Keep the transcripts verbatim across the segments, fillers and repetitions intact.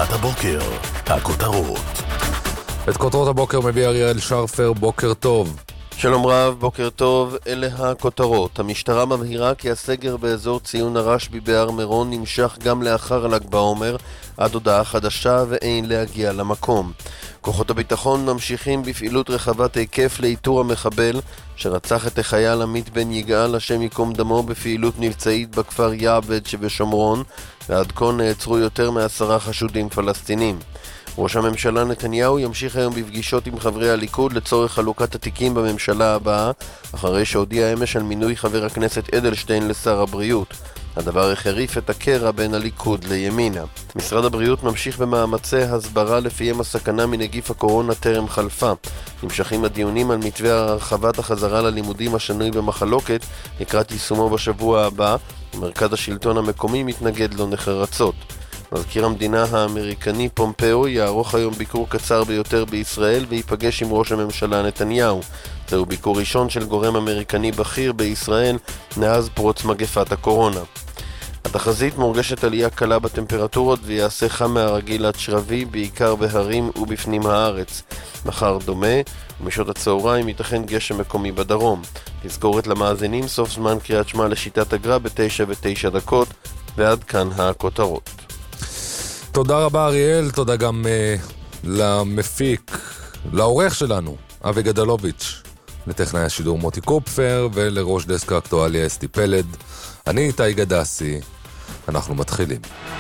מהדורת הבוקר, הכותרות. את כותרות הבוקר מביא אריאל שרפר, בוקר טוב. שלום רב, בוקר טוב, אלה הכותרות. המשטרה מבהירה כי הסגר באזור ציון הרשב"י בהר מירון נמשך גם לאחר ל"ג בעומר, עד הודעה חדשה ואין להגיע למקום. כוחות הביטחון ממשיכים בפעילות רחבת היקף לאיתור המחבל שרצח את החייל עמית בן יגאל, השם ייקום דמו, בפעילות מבצעית בכפר יעבד שבשומרון, ועד כה נעצרו יותר מעשרה חשודים פלסטינים. ראש הממשלה נתניהו ימשיך היום בפגישות עם חברי הליכוד לצורך חלוקת התיקים בממשלה הבאה, אחרי שהודיע אמש על מינוי חבר הכנסת אדלשטיין לשר הבריאות. הדבר החריף את הקרע בין הליכוד לימינה. משרד הבריאות ממשיך במאמצי הסברה לפיהם הסכנה מנגיף הקורונה טרם חלפה. נמשכים הדיונים על מתווה הרחבת החזרה ללימודים השנוי במחלוקת לקראת יישומו בשבוע הבא, ומרכז השלטון המקומי מתנגד לו נחרצות. מזכיר המדינה האמריקני פומפאו יערוך היום ביקור קצר ביותר בישראל ויפגש עם ראש הממשלה נתניהו. זהו ביקור ראשון של גורם אמריקני בכיר בישראל מאז פרוץ מגפת הקורונה. התחזית מורגשת עלייה קלה בטמפרטורות ויעשה חם מהרגיל עד שרבי, בעיקר בהרים ובפנים הארץ. מחר דומה, ומשעות הצהריים ייתכן גשם מקומי בדרום. תזכורת למאזינים, סוף זמן קריאת שמע לשיטת אגרה בתשע ותשע דקות, ועד כאן הכותרות. תודה רבה אריאל, תודה גם uh, למפיק, לעורך שלנו, אבי גדלוביץ', לטכנאי השידור מוטי קופפר, ולראש דסק האקטואליה אסתי פלד. אני איתי גדסי, אנחנו מתחילים.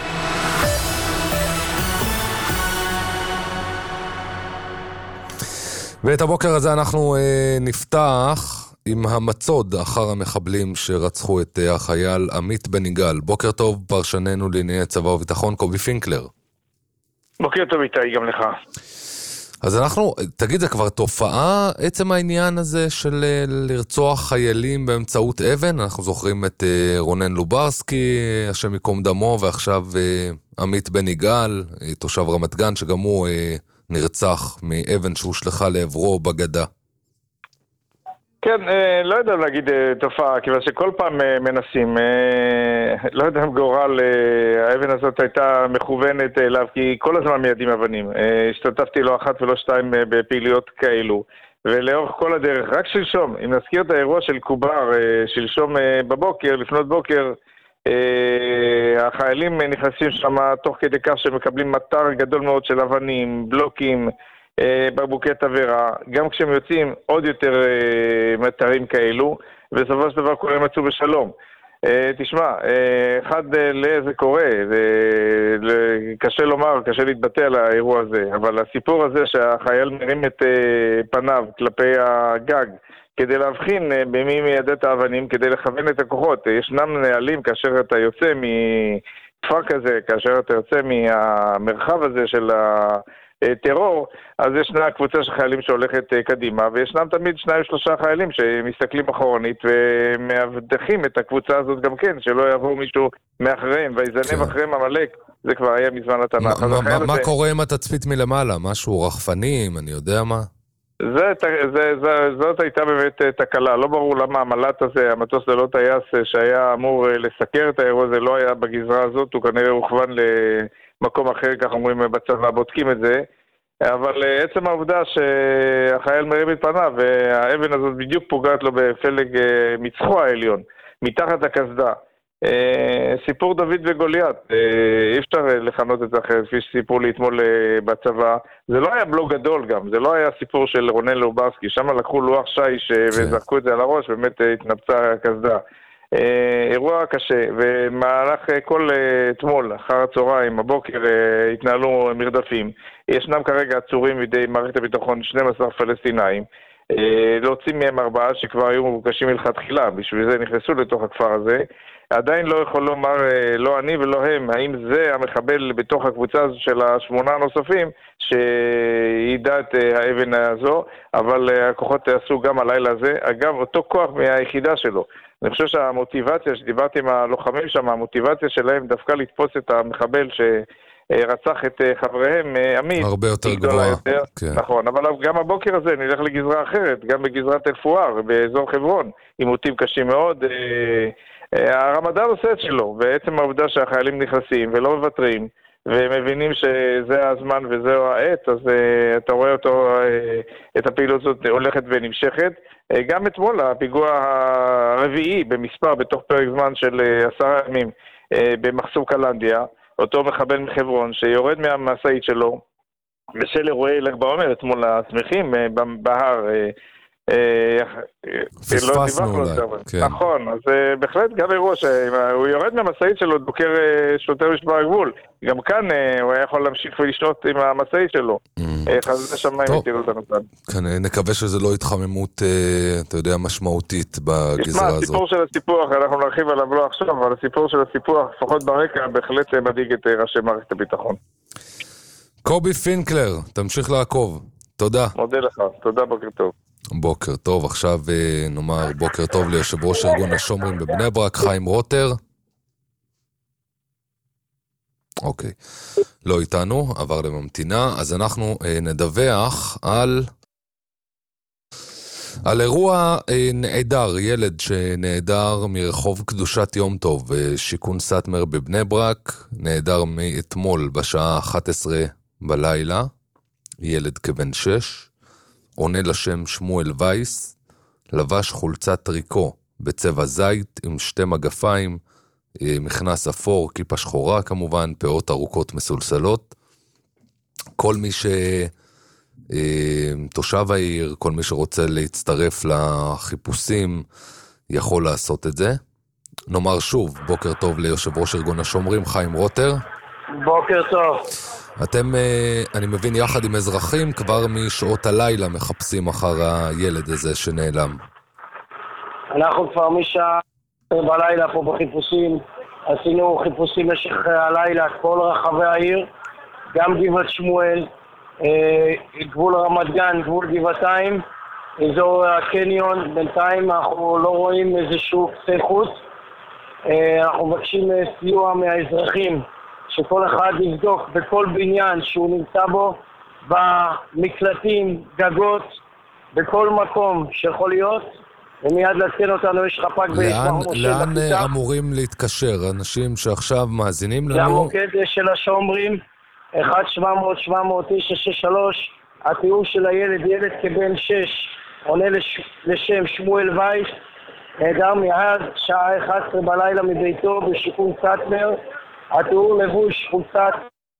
ואת הבוקר הזה אנחנו uh, נפתח עם המצוד אחר המחבלים שרצחו את החייל עמית בן יגאל. בוקר טוב, פרשננו לענייני צבא וביטחון, קובי פינקלר. בוקר טוב איתי, גם לך. אז אנחנו, תגיד, זה כבר תופעה, עצם העניין הזה של לרצוח חיילים באמצעות אבן? אנחנו זוכרים את רונן לוברסקי, השם ייקום דמו, ועכשיו עמית בן יגאל, תושב רמת גן, שגם הוא נרצח מאבן שהושלחה לעברו בגדה. כן, לא יודע להגיד תופעה, כיוון שכל פעם מנסים, לא יודע אם גורל, האבן הזאת הייתה מכוונת אליו, כי כל הזמן מיידים אבנים. השתתפתי לא אחת ולא שתיים בפעילויות כאלו, ולאורך כל הדרך, רק שלשום, אם נזכיר את האירוע של קובר, שלשום בבוקר, לפנות בוקר, החיילים נכנסים שם תוך כדי כך שמקבלים מטר גדול מאוד של אבנים, בלוקים, בקבוקי תבערה, גם כשהם יוצאים עוד יותר מטרים כאלו, ובסופו של דבר כולם יצאו בשלום. תשמע, אחד לאיזה קורה, קשה לומר, קשה להתבטא על האירוע הזה, אבל הסיפור הזה שהחייל מרים את פניו כלפי הגג, כדי להבחין במי מיידה את האבנים, כדי לכוון את הכוחות. ישנם נהלים כאשר אתה יוצא מכפר כזה, כאשר אתה יוצא מהמרחב הזה של ה... טרור, אז ישנה קבוצה של חיילים שהולכת קדימה, וישנם תמיד שניים שלושה חיילים שמסתכלים אחורנית ומאבטחים את הקבוצה הזאת גם כן, שלא יעבור מישהו מאחריהם, ויזנב אחריהם המלאק. זה כבר היה מזמן התנ"ך. מה קורה עם התצפית מלמעלה? משהו רחפנים, אני יודע מה? זאת הייתה באמת תקלה, לא ברור למה המל"ט הזה, המטוס ללא טייס שהיה אמור לסקר את האירוע הזה, לא היה בגזרה הזאת, הוא כנראה הוכוון למקום אחר, כך אומרים בצבא, בודקים את זה, אבל עצם העובדה שהחייל מרים את פניו, והאבן הזאת בדיוק פוגעת לו בפלג מצחו העליון, מתחת הקסדה. סיפור דוד וגוליית, אי אפשר לכנות את זה אחרת, כפי שסיפרו לי אתמול בצבא. זה לא היה בלוג גדול גם, זה לא היה סיפור של רונן לוברסקי, שם לקחו לוח שיש וזרקו את זה על הראש, באמת התנפצה הקסדה. אירוע קשה, ומהלך כל אתמול, אחר הצהריים, הבוקר, התנהלו מרדפים. ישנם כרגע עצורים בידי מערכת הביטחון שנים עשר פלסטינאים, להוציא מהם ארבעה שכבר היו מבוקשים מלכתחילה, בשביל זה נכנסו לתוך הכפר הזה. עדיין לא יכול לומר, לא אני ולא הם, האם זה המחבל בתוך הקבוצה של השמונה הנוספים שידע את האבן הזו, אבל הכוחות עשו גם הלילה הזה. אגב, אותו כוח מהיחידה שלו. אני חושב שהמוטיבציה, שדיברתי עם הלוחמים שם, המוטיבציה שלהם דווקא לתפוס את המחבל שרצח את חבריהם, עמית. הרבה יותר גבוהה. יותר. כן. נכון, אבל גם הבוקר הזה נלך לגזרה אחרת, גם בגזרת אל-פואר, באזור חברון, עימותים קשים מאוד. הרמדאן עושה את שלו, ועצם העובדה שהחיילים נכנסים ולא מוותרים, והם מבינים שזה הזמן וזהו העת, אז uh, אתה רואה אותו, uh, את הפעילות הזאת הולכת ונמשכת. Uh, גם אתמול הפיגוע הרביעי במספר בתוך פרק זמן של uh, עשרה ימים uh, במחסום קלנדיה, אותו מחבל מחברון שיורד מהמשאית שלו בשל אירועי ל"ג בעומר אתמול השמחים uh, בהר, uh, פספסנו אולי, כן. נכון, אז בהחלט גם אירוע שהוא יורד מהמשאית שלו, דוקר שוטר משמר הגבול, גם כאן הוא היה יכול להמשיך ולשנות עם המשאית שלו, חזרה שמיים יתירו אותנו כאן. נקווה שזה לא התחממות, אתה יודע, משמעותית בגזרה הזאת. הסיפור של הסיפוח, אנחנו נרחיב עליו לא עכשיו, אבל הסיפור של הסיפוח, לפחות ברקע, בהחלט מדאיג את ראשי מערכת הביטחון. קובי פינקלר, תמשיך לעקוב. תודה. מודה לך, תודה, בוקר טוב. בוקר טוב, עכשיו נאמר בוקר טוב ליושב ראש ארגון השומרים בבני ברק, חיים רוטר. אוקיי, לא איתנו, עבר לממתינה, אז אנחנו נדווח על על אירוע נעדר, ילד שנעדר מרחוב קדושת יום טוב, שיקון סטמר בבני ברק, נעדר מאתמול בשעה אחת עשרה בלילה, ילד כבן שש, עונה לשם שמואל וייס, לבש חולצת טריקו בצבע זית עם שתי מגפיים, מכנס אפור, כיפה שחורה כמובן, פאות ארוכות מסולסלות. כל מי שתושב העיר, כל מי שרוצה להצטרף לחיפושים, יכול לעשות את זה. נאמר שוב, בוקר טוב ליושב ראש ארגון השומרים, חיים רוטר. בוקר טוב. אתם, אני מבין, יחד עם אזרחים, כבר משעות הלילה מחפשים אחר הילד הזה שנעלם. אנחנו כבר משעה בלילה פה בחיפושים, עשינו חיפושים במשך הלילה, כל רחבי העיר, גם גבעת שמואל, גבול רמת גן, גבול גבעתיים, אזור הקניון. בינתיים אנחנו לא רואים איזשהו קצה חוץ. אנחנו מבקשים סיוע מהאזרחים, שכל אחד יבדוק בכל בניין שהוא נמצא בו, במקלטים, גגות, בכל מקום שיכול להיות, ומיד לעדכן אותנו, יש חפ"ק בישמעון. לאן אמורים להתקשר? אנשים שעכשיו מאזינים לנו? זה המוקד של השומרים, אחת שבע מאות שבע מאות תשע שש שלוש, התיאור של הילד, ילד כבן שש, עונה לש, לשם שמואל וייס, נעדר מיד שעה אחת עשרה בלילה מביתו בשיקון סטמר, התיאור לבוש חולצת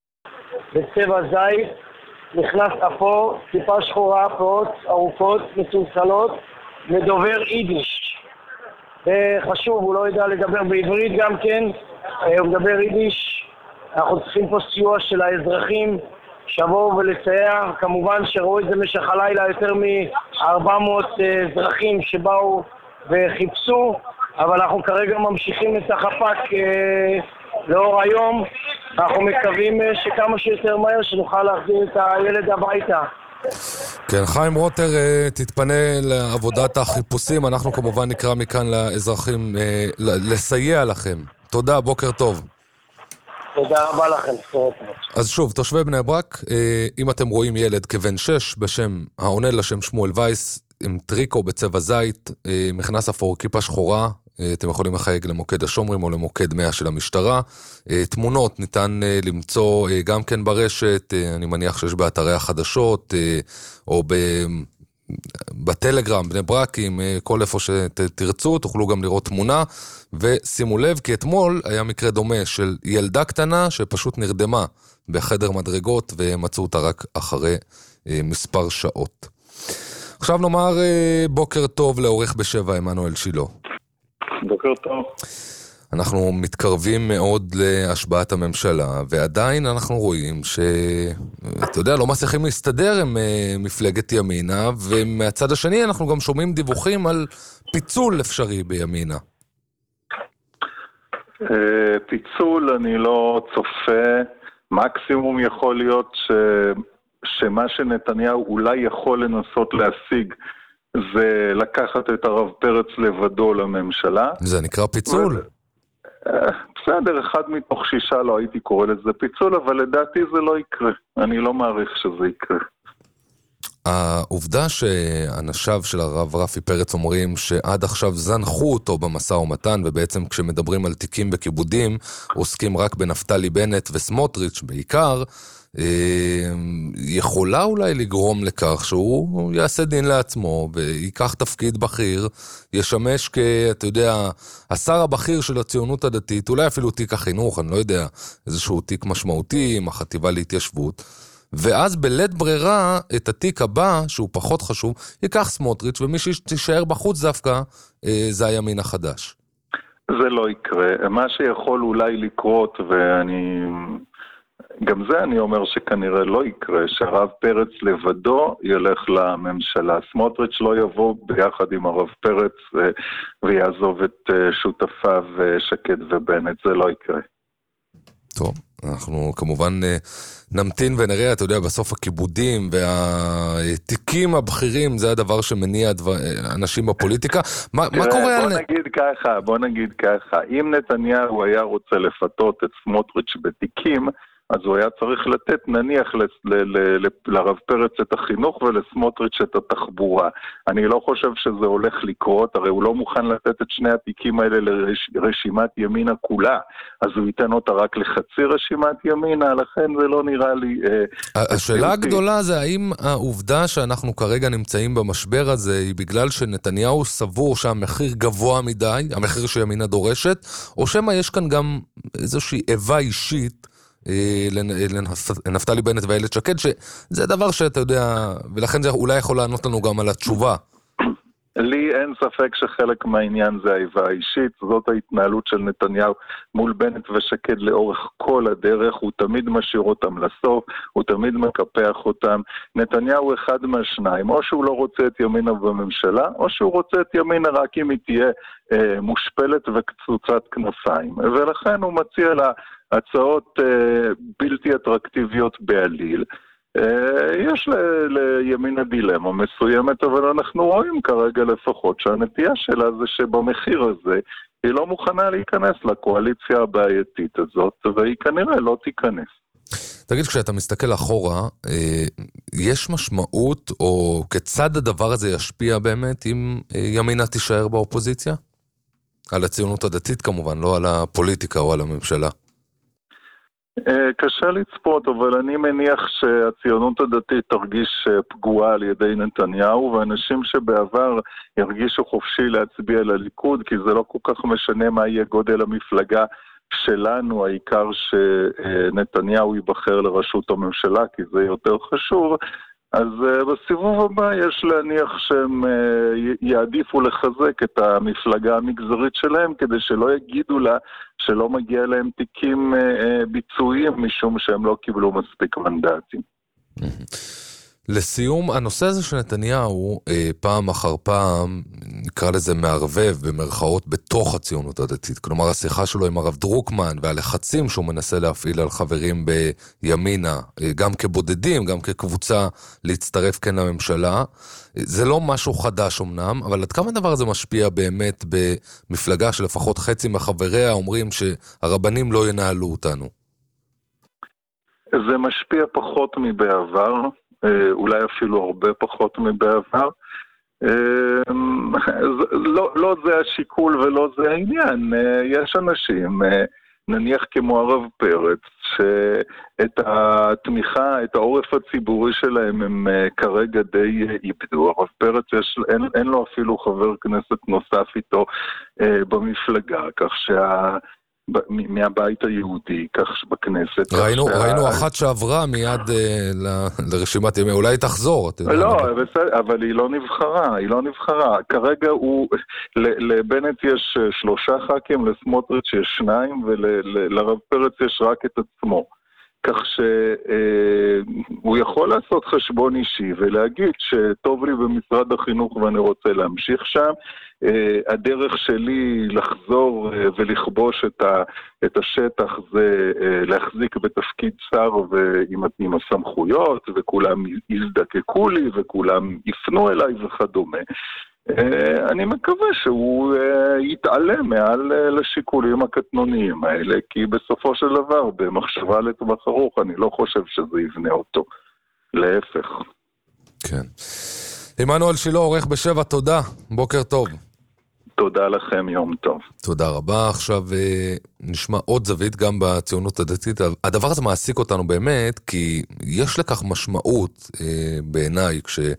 בצבע זית, נכנס אפור, כיפה שחורה, פאות ארוכות, מסולסלות, מדובר יידיש. וחשוב, הוא לא יודע לדבר בעברית גם כן, הוא מדבר יידיש. אנחנו צריכים פה סיוע של האזרחים, שבואו ולסייע. כמובן שראו את זה במשך הלילה יותר מ-ארבע מאות אזרחים שבאו וחיפשו, אבל אנחנו כרגע ממשיכים את החפ"ק לאור היום. אנחנו מקווים שכמה שיותר מהר שנוכל להחזיר את הילד הביתה. כן, חיים רוטר, תתפנה לעבודת החיפושים. אנחנו כמובן נקרא מכאן לאזרחים לסייע לכם. תודה, בוקר טוב. תודה רבה לכם. אז שוב, תושבי בני ברק, אם אתם רואים ילד כבן שש בשם, העונה לשם שמואל וייס, עם טריקו בצבע זית, מכנס אפור, כיפה שחורה, אתם יכולים לחייג למוקד השומרים או למוקד מאה של המשטרה. תמונות ניתן למצוא גם כן ברשת, אני מניח שיש באתרי החדשות, או בטלגרם, בני ברקים, כל איפה שתרצו, תוכלו גם לראות תמונה, ושימו לב, כי אתמול היה מקרה דומה של ילדה קטנה שפשוט נרדמה בחדר מדרגות, ומצאו אותה רק אחרי מספר שעות. עכשיו נאמר בוקר טוב לעורך בשבע, עמנואל שילה. בוקר טוב. אנחנו מתקרבים מאוד להשבעת הממשלה, ועדיין אנחנו רואים שאתה יודע, לא מצליחים להסתדר עם מפלגת ימינה, ומהצד השני אנחנו גם שומעים דיווחים על פיצול אפשרי בימינה. פיצול אני לא צופה, מקסימום יכול להיות ש... שמה שנתניהו אולי יכול לנסות להשיג זה לקחת את הרב פרץ לבדו לממשלה. זה נקרא פיצול? בסדר, אחד מתוך שישה לא הייתי קורא לזה פיצול, אבל לדעתי זה לא יקרה. אני לא מעריך שזה יקרה. העובדה שאנשיו של הרב רפי פרץ אומרים שעד עכשיו זנחו אותו במשא ומתן, ובעצם כשמדברים על תיקים בכיבודים, עוסקים רק בנפתלי בנט וסמוטריץ' בעיקר, יכולה אולי לגרום לכך שהוא יעשה דין לעצמו ויקח תפקיד בכיר, ישמש כ, אתה יודע, השר הבכיר של הציונות הדתית, אולי אפילו תיק החינוך, אני לא יודע, איזשהו תיק משמעותי עם החטיבה להתיישבות, ואז בלית ברירה את התיק הבא, שהוא פחות חשוב, ייקח סמוטריץ', ומי שתישאר בחוץ דווקא, זה הימין החדש. זה לא יקרה. מה שיכול אולי לקרות, ואני... גם זה אני אומר שכנראה לא יקרה, שהרב פרץ לבדו ילך לממשלה. סמוטריץ' לא יבוא ביחד עם הרב פרץ ויעזוב את שותפיו שקד ובנט, זה לא יקרה. טוב, אנחנו כמובן נמתין ונראה, אתה יודע, בסוף הכיבודים והתיקים הבכירים, זה הדבר שמניע אנשים בפוליטיקה. מה, מה קורה על... בוא נגיד ככה, בוא נגיד ככה, אם נתניהו היה רוצה לפתות את סמוטריץ' בתיקים, אז הוא היה צריך לתת, נניח, ל- ל- ל- לרב פרץ את החינוך ולסמוטריץ' את התחבורה. אני לא חושב שזה הולך לקרות, הרי הוא לא מוכן לתת את שני התיקים האלה לרשימת ימינה כולה, אז הוא ייתן אותה רק לחצי רשימת ימינה, לכן זה לא נראה לי... השאלה הגדולה זה האם העובדה שאנחנו כרגע נמצאים במשבר הזה, היא בגלל שנתניהו סבור שהמחיר גבוה מדי, המחיר שימינה דורשת, או שמה יש כאן גם איזושהי איבה אישית, לנפתלי בנט ואילת שקד, שזה דבר שאתה יודע, ולכן זה אולי יכול לענות לנו גם על התשובה. לי אין ספק שחלק מהעניין זה האיבה האישית, זאת ההתנהלות של נתניהו מול בנט ושקד לאורך כל הדרך, הוא תמיד משאיר אותם לסוף, הוא תמיד מקפח אותם. נתניהו אחד מהשניים, או שהוא לא רוצה את ימינה בממשלה, או שהוא רוצה את ימינה רק אם היא תהיה אה, מושפלת וקצוצת כנפיים, ולכן הוא מציע לה הצעות אה, בלתי אטרקטיביות בעליל. יש לימינה דילמה מסוימת, אבל אנחנו רואים כרגע לפחות שהנטייה שלה זה שבמחיר הזה היא לא מוכנה להיכנס לקואליציה הבעייתית הזאת, והיא כנראה לא תיכנס. תגיד, כשאתה מסתכל אחורה, יש משמעות או כיצד הדבר הזה ישפיע באמת אם ימינה תישאר באופוזיציה? על הציונות הדתית כמובן, לא על הפוליטיקה או על הממשלה. קשה לצפות, אבל אני מניח שהציונות הדתית תרגיש פגועה על ידי נתניהו, ואנשים שבעבר ירגישו חופשי להצביע לליכוד, כי זה לא כל כך משנה מה יהיה גודל המפלגה שלנו, העיקר שנתניהו ייבחר לראשות הממשלה, כי זה יותר חשוב. אז בסיבוב הבא יש להניח שהם יעדיפו לחזק את המפלגה המגזרית שלהם, כדי שלא יגידו לה שלא מגיע להם תיקים ביצועיים, משום שהם לא קיבלו מספיק מנדטים. לסיום, הנושא הזה של נתניהו, פעם אחר פעם, נקרא לזה מערבב במרכאות בתוך הציונות הדתית. כלומר, השיחה שלו עם הרב דרוקמן והלחצים שהוא מנסה להפעיל על חברים בימינה, גם כבודדים, גם כקבוצה להצטרף כן לממשלה. זה לא משהו חדש אמנם, אבל עד כמה הדבר הזה משפיע באמת במפלגה שלפחות חצי מחבריה אומרים שהרבנים לא ינהלו אותנו? זה משפיע פחות מבעבר. אולי אפילו הרבה פחות מבעבר. לא, לא זה השיקול ולא זה העניין. יש אנשים, נניח כמו הרב פרץ, שאת התמיכה, את העורף הציבורי שלהם הם כרגע די איבדו. הרב פרץ יש, אין, אין לו אפילו חבר כנסת נוסף איתו במפלגה, כך שה... מהבית היהודי, כך שבכנסת. ראינו, ראינו אחת שעברה מיד ל, לרשימת ימי, אולי תחזור. לא, אבל היא לא נבחרה, היא לא נבחרה. כרגע הוא, לבנט יש שלושה ח"כים, לסמוטריץ' יש שניים, ולרב פרץ יש רק את עצמו. כך שהוא יכול לעשות חשבון אישי ולהגיד שטוב לי במשרד החינוך ואני רוצה להמשיך שם. הדרך שלי לחזור ולכבוש את השטח זה להחזיק בתפקיד שר ועם הסמכויות, וכולם יזדקקו לי וכולם יפנו אליי וכדומה. אני מקווה שהוא יתעלם מעל לשיקולים הקטנוניים האלה, כי בסופו של דבר, במחשבה לטווח ארוך, אני לא חושב שזה יבנה אותו. להפך. כן. עמנואל שילה, עורך בשבע, תודה. בוקר טוב. תודה לכם, יום טוב. תודה רבה. עכשיו נשמע עוד זווית גם בציונות הדתית. הדבר הזה מעסיק אותנו באמת, כי יש לכך משמעות בעיניי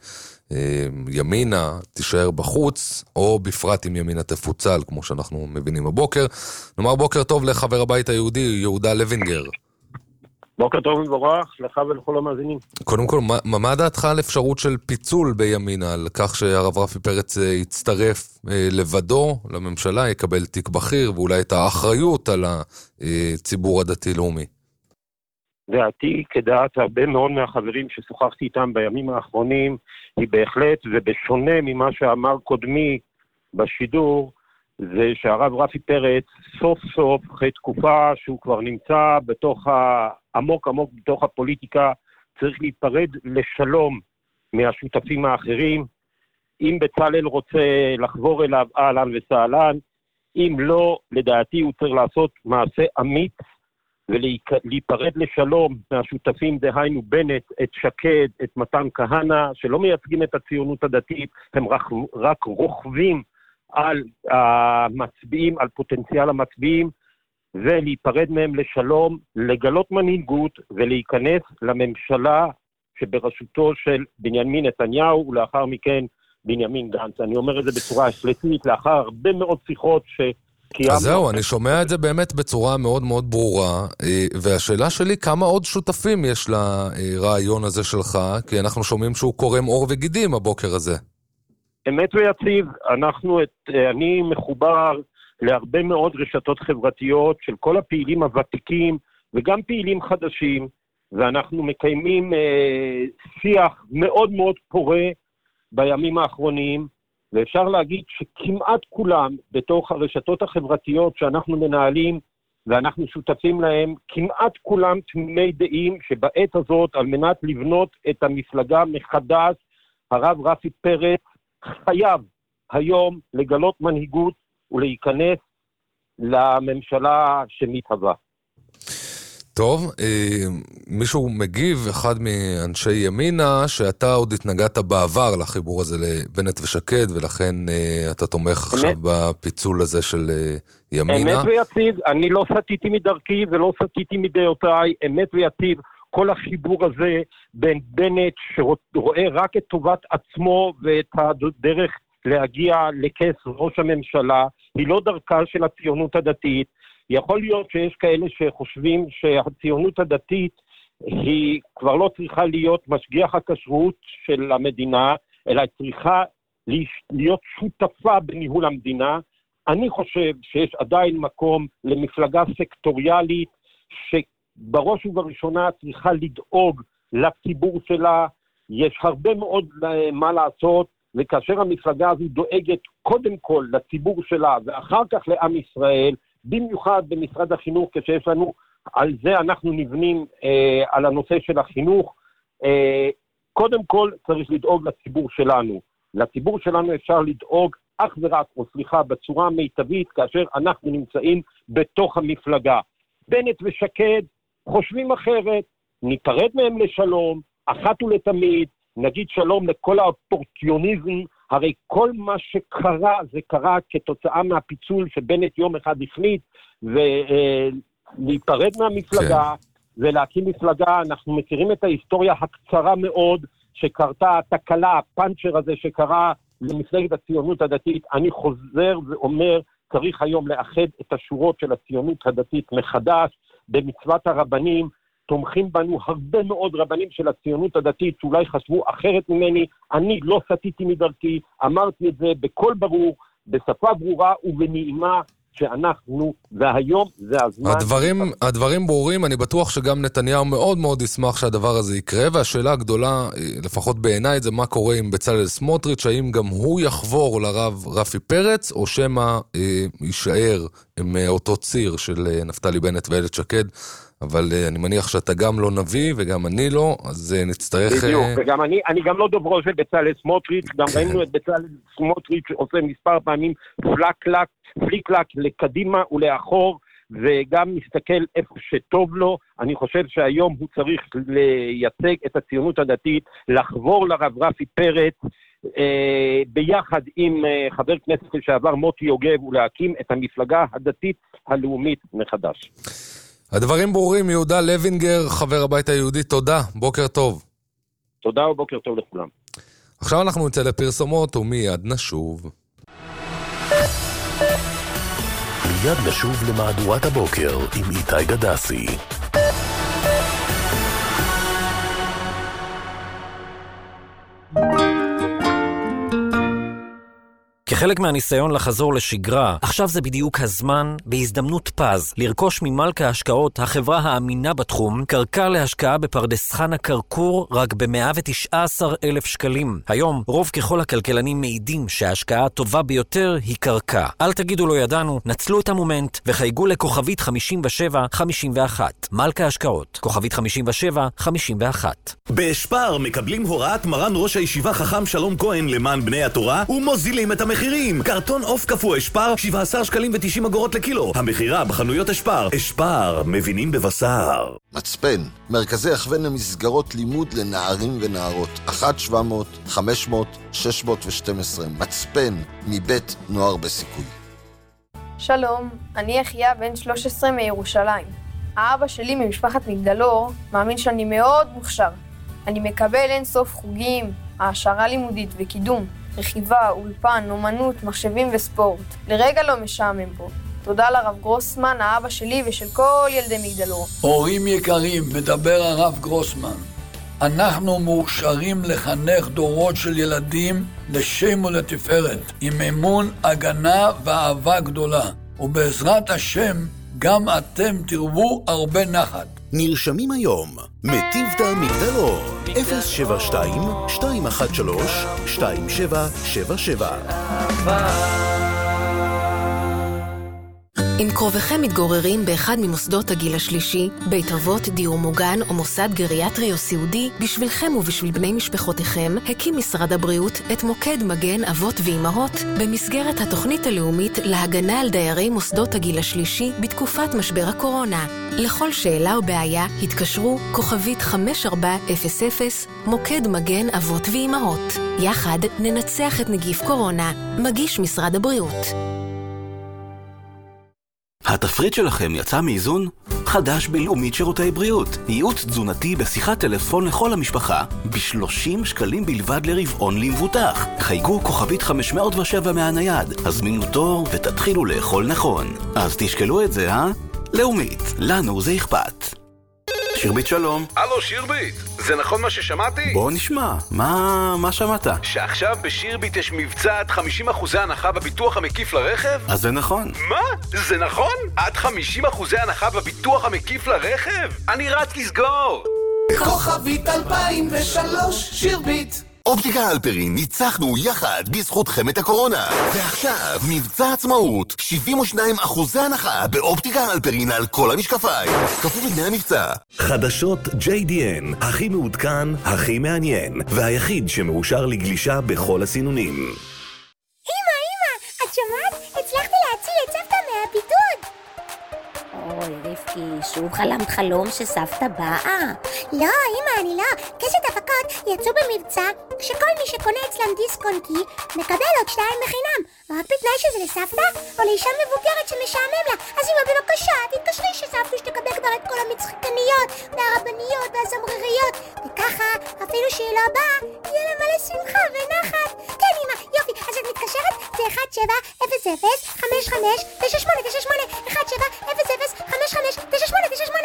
כשימינה תישאר בחוץ, או בפרט אם ימינה תפוצל, כמו שאנחנו מבינים הבוקר. נאמר בוקר טוב לחבר הבית היהודי, יהודה לוינגר. בוקר טוב מבורך, לך ולכל המאזינים. קודם כל, מה, מה דעתך על אפשרות של פיצול בימינה, על כך שהרב רפי פרץ יצטרף אה, לבדו לממשלה, יקבל תיק בכיר, ואולי את האחריות על הציבור הדתי-לאומי? דעתי, כדעת הרבה מאוד מהחברים ששוחחתי איתם בימים האחרונים, היא בהחלט, ובשונה ממה שאמר קודמי בשידור, זה שהרב רפי פרץ סוף סוף אחרי תקופה שהוא כבר נמצא בתוך העמוק עמוק בתוך הפוליטיקה, צריך להיפרד לשלום מהשותפים האחרים. אם בצלאל רוצה לחבור אליו אהלן וסהלן, אם לא, לדעתי הוא צריך לעשות מעשה אמיץ ולהיפרד לשלום מהשותפים, דהיינו בנט, את שקד, את מתן כהנא, שלא מייצגים את הציונות הדתית, הם רק, רק רוכבים על המצביעים, על פוטנציאל המצביעים, ולהיפרד מהם לשלום, לגלות מנהיגות ולהיכנס לממשלה שבראשותו של בנימין נתניהו, ולאחר מכן בנימין גנץ. אני אומר את זה בצורה החלטית, לאחר הרבה מאוד שיחות שקיימנו. אז זהו, אני שומע את זה באמת בצורה מאוד מאוד ברורה, והשאלה שלי, כמה עוד שותפים יש לרעיון הזה שלך, כי אנחנו שומעים שהוא קורם אור וגידים הבוקר הזה. אמת ויציב, אנחנו, את, אני מחובר להרבה מאוד רשתות חברתיות של כל הפעילים הוותיקים וגם פעילים חדשים, ואנחנו מקיימים אה, שיח מאוד מאוד פורה בימים האחרונים, ואפשר להגיד שכמעט כולם בתוך הרשתות החברתיות שאנחנו מנהלים ואנחנו שותפים להם, כמעט כולם תמימי דעים שבעת הזאת על מנת לבנות את המפלגה מחדש, הרב רפי פרץ חייב היום לגלות מנהיגות ולהיכנס לממשלה שמתהווה. טוב, מישהו מגיב, אחד מאנשי ימינה, שאתה עוד התנגדת בעבר לחיבור הזה לבנט ושקד, ולכן אתה תומך עכשיו בפיצול הזה של ימינה. אמת ויציב, אני לא סטיתי מדרכי ולא סטיתי מדעותיי, אמת ויציב, כל החיבור הזה בין בנט שרואה רק את טובת עצמו ואת הדרך להגיע לכס ראש הממשלה, היא לא דרכה של הציונות הדתית. יכול להיות שיש כאלה שחושבים שהציונות הדתית היא כבר לא צריכה להיות משגיח הכשרות של המדינה, אלא צריכה להיות שותפה בניהול המדינה. אני חושב שיש עדיין מקום למפלגה סקטוריאלית שבראש ובראשונה צריכה לדאוג לציבור שלה. יש הרבה מאוד מה לעשות, וכאשר המפלגה הזו דואגת קודם כל לציבור שלה ואחר כך לעם ישראל, במיוחד במשרד החינוך, כשיש לנו, על זה אנחנו נבנים אה, על הנושא של החינוך, אה, קודם כל צריך לדאוג לציבור שלנו. לציבור שלנו אפשר לדאוג אך ורק, או סליחה, בצורה מיטבית, כאשר אנחנו נמצאים בתוך המפלגה. בנט ושקד חושבים אחרת, ניפרד מהם לשלום, אחת ולתמיד, נגיד שלום לכל האופורטוניזם, הרי כל מה שקרה, זה קרה כתוצאה מהפיצול שבנט יום אחד החליט, ולהיפרד מהמפלגה, ולהקים מפלגה. אנחנו מכירים את ההיסטוריה הקצרה מאוד, שקרתה התקלה, הפנצ'ר הזה שקרה למפלגת הציונות הדתית. אני חוזר ואומר, צריך היום לאחד את השורות של הציונות הדתית מחדש, במצוות הרבנים, תומכים בנו הרבה מאוד רבנים של הציונות הדתית, שאולי חשבו אחרת ממני. אני לא סטיתי מדרכי, אמרתי את זה בכל ברור, בשפה ברורה ובנעימה, שאנחנו, והיום זה הזמן. הדברים, הדברים ברורים, אני בטוח שגם נתניהו מאוד מאוד ישמח שהדבר הזה יקרה, והשאלה הגדולה, לפחות בעיניי, זה מה קורה עם בצלאל סמוטריץ', האם גם הוא יחבור לרב רפי פרץ, או שמה אה, יישאר עם אותו ציר של נפתלי בנט ואילת שקד. אבל אני מניח שאתה גם לא נביא, וגם אני לא, אז נצטרך... בדיוק, וגם אני, אני גם לא דוברו של בצלאל סמוטריץ', גם ראינו את בצלאל סמוטריץ' עושה מספר פעמים פלק-לק, פליק-לק לקדימה ולאחור, וגם מסתכל איפה שטוב לו. אני חושב שהיום הוא צריך לייצג את הציונות הדתית, לחבור לרב רפי פרץ, אה, ביחד עם אה, חבר כנסת לשעבר מוטי יוגב, ולהקים את המפלגה הדתית הלאומית מחדש. הדברים ברורים. יהודה לוינגר, חבר הבית היהודי, תודה, בוקר טוב. תודה ובוקר טוב לכולם. עכשיו אנחנו נצא לפרסומות ומיד נשוב. מיד נשוב למהדורת הבוקר עם איתי גדסי. כחלק מהניסיון לחזור לשגרה, עכשיו זה בדיוק הזמן, בהזדמנות פז, לרכוש ממלכה ההשקעות, החברה האמינה בתחום, קרקע להשקעה בפרדס חנה קרקור רק ב-מאה ותשעה עשר אלף שקלים. היום, רוב ככל הכלכלנים מעידים שההשקעה הטובה ביותר היא קרקע. אל תגידו לא ידענו, נצלו את המומנט וחייגו לכוכבית חמישים ושבע חמישים ואחת. מלכה ההשקעות, כוכבית חמישים ושבע חמישים ואחת. בשפר מקבלים הוראת מרן ראש הישיבה חכם שלום כהן למען בני התורה ומוזילים את המחיר. קרטון עוף קפוא אשפר שבעה עשר שקלים ותשעים אגורות לקילו. המחירה בחנויות אשפר. אשפר, מבינים בבשר. מצפן, מרכזי הכוון למסגרות לימוד לנערים ונערות. אחת שבע מאות חמש מאות שש מאות ושתים עשרה. מצפן, מבית נוער בסיכוי. שלום, אני אחיה בן שלוש עשרה מירושלים. האבא שלי ממשפחת מגדלור מאמין שאני מאוד מוכשר. אני מקבל אין סוף חוגים, העשרה לימודית וקידום. רכיבה, אולפן, אומנות, מחשבים וספורט. לרגע לא משעמם פה. תודה לרב גרוסמן, האבא שלי ושל כל ילדי מגדלור. הורים יקרים, מדבר הרב גרוסמן. אנחנו מאושרים לחנך דורות של ילדים לשם ולתפארת, עם אמון, הגנה ואהבה גדולה. ובעזרת השם, גם אתם תרבו הרבה נחת. נרשמים היום. מטיבתא מגדלור אפס שבע שתיים שתיים אחת שלוש שתיים שבע שבע שבע. אם קרוביכם מתגוררים באחד ממוסדות הגיל השלישי, בית אבות, דיור מוגן או מוסד גריאטרי או סיעודי, בשבילכם ובשביל בני משפחותיכם, הקים משרד הבריאות את מוקד מגן אבות ואימהות במסגרת התוכנית הלאומית להגנה על דיירי מוסדות הגיל השלישי בתקופת משבר הקורונה. לכל שאלה או בעיה התקשרו כוכבית חמש ארבע אפס אפס מוקד מגן אבות ואימהות. יחד ננצח את נגיף קורונה. מגיש משרד הבריאות. התפריט שלכם יצא מאיזון? חדש בלאומית שירותי בריאות. ייעוץ תזונתי בשיחת טלפון לכל המשפחה ב-שלושים שקלים בלבד לרבעון למבוטח. חייגו כוכבית חמש מאות ושבע מהנייד, הזמינו תור ותתחילו לאכול נכון. אז תשקלו את זה, אה? לאומית, לנו זה אכפת. שירבית שלום. הלו שירבית, זה נכון מה ששמעתי? בוא נשמע, מה, מה שמעת? שעכשיו בשירבית יש מבצע עד חמישים אחוזי הנחה בביטוח המקיף לרכב? אז זה נכון. מה? זה נכון? עד חמישים אחוזי הנחה בביטוח המקיף לרכב? אני רץ לסגור. כוכבית אלפיים ושלוש שירבית. אופטיקה אלפרין, ניצחנו יחד בזכותכם את הקורונה. ועכשיו, מבצע עצמאות, שבעים ושניים אחוזי הנחה באופטיקה אלפרין על כל המשקפיים. כפוף לתנאי המבצע. חדשות ג'יי די אן, הכי מעודכן, הכי מעניין, והיחיד שמאושר לגלישה בכל הסינונים. אמא, אמא, את שומעת? הצלחתי להציל את סבתא מהבידוד. אוי, רבקי, שוב חלמת חלום שסבתא באה? לא, אמא, אני לא. קשת הפקות יצאו במבצע כשכל מי שקונה אצלם דיסק און קי מקבל עוד שתיים בחינם. רק בתנאי שזה לסבתא או לאישה מבוגרת שמשעמם לה. אז אמא, בבקשה, תתקשרי שסבתא שתקבל כבר את כל המצחיקניות והרבניות והזמרריות. וככה, אפילו שהיא לא באה, יהיה לה מלא שמחה ונחת. כן, אמא, יופי, אז את מתקשרת? זה אחת שבע אפס אפס חמש חמש תשע שמונה תשע שמונה אחת שבע אפס אפס חמש חמש תשע שמונה תשע שמונה.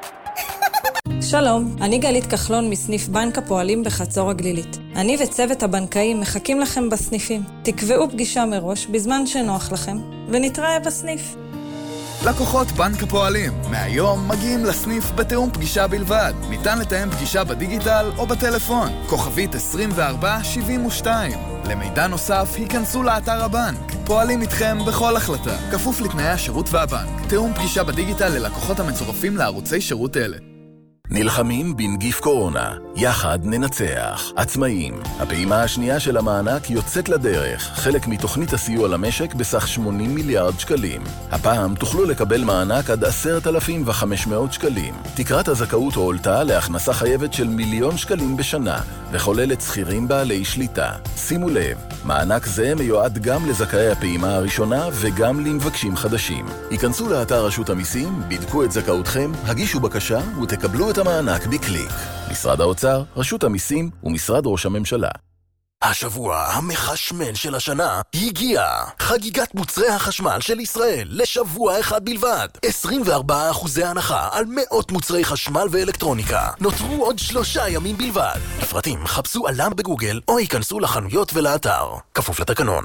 שלום, אני גלית כחלון מסניף בנק הפועלים בחצור הגלילית. אני וצוות הבנקאים מחכים לכם בסניפים. תקבעו פגישה מראש בזמן שנוח לכם, ונתראה בסניף. לקוחות בנק הפועלים, מהיום מגיעים לסניף בתאום פגישה בלבד. ניתן לתאם פגישה בדיגיטל או בטלפון. כוכבית עשרים וארבע שבעים ושתיים. למידע נוסף, היכנסו לאתר הבנק. פועלים איתכם בכל החלטה, כפוף לתנאי השירות והבנק. תאום פגישה בדיגיטל ללקוחות המצורפים לערוצי שירות אלה. נלחמים בנגיף קורונה, יחד ננצח. עצמאים, הפעימה השנייה של המענק יוצאת לדרך, חלק מתוכנית הסיוע למשק בסך שמונים מיליארד שקלים. הפעם תוכלו לקבל מענק עד עשרת אלפים וחמש מאות שקלים. תקרת הזכאות הועלתה להכנסה חייבת של מיליון שקלים בשנה, וכוללת שכירים בעלי שליטה. שימו לב, מענק זה מיועד גם לזכאי הפעימה הראשונה וגם למבקשים חדשים. היכנסו לאתר רשות המיסים, בדקו את זכאותכם, הגישו בקשה ותקבלו את המענק בקליק. משרד האוצר, רשות המיסים ומשרד ראש הממשלה. השבוע המחשמן של השנה הגיע. חגיגת מוצרי החשמל של ישראל לשבוע אחד בלבד. עשרים וארבעה אחוזי הנחה על מאות מוצרי חשמל ואלקטרוניקה. נותרו עוד שלושה ימים בלבד. לפרטים חפשו עלם בגוגל או ייכנסו לחנויות ולאתר. כפוף לתקנון.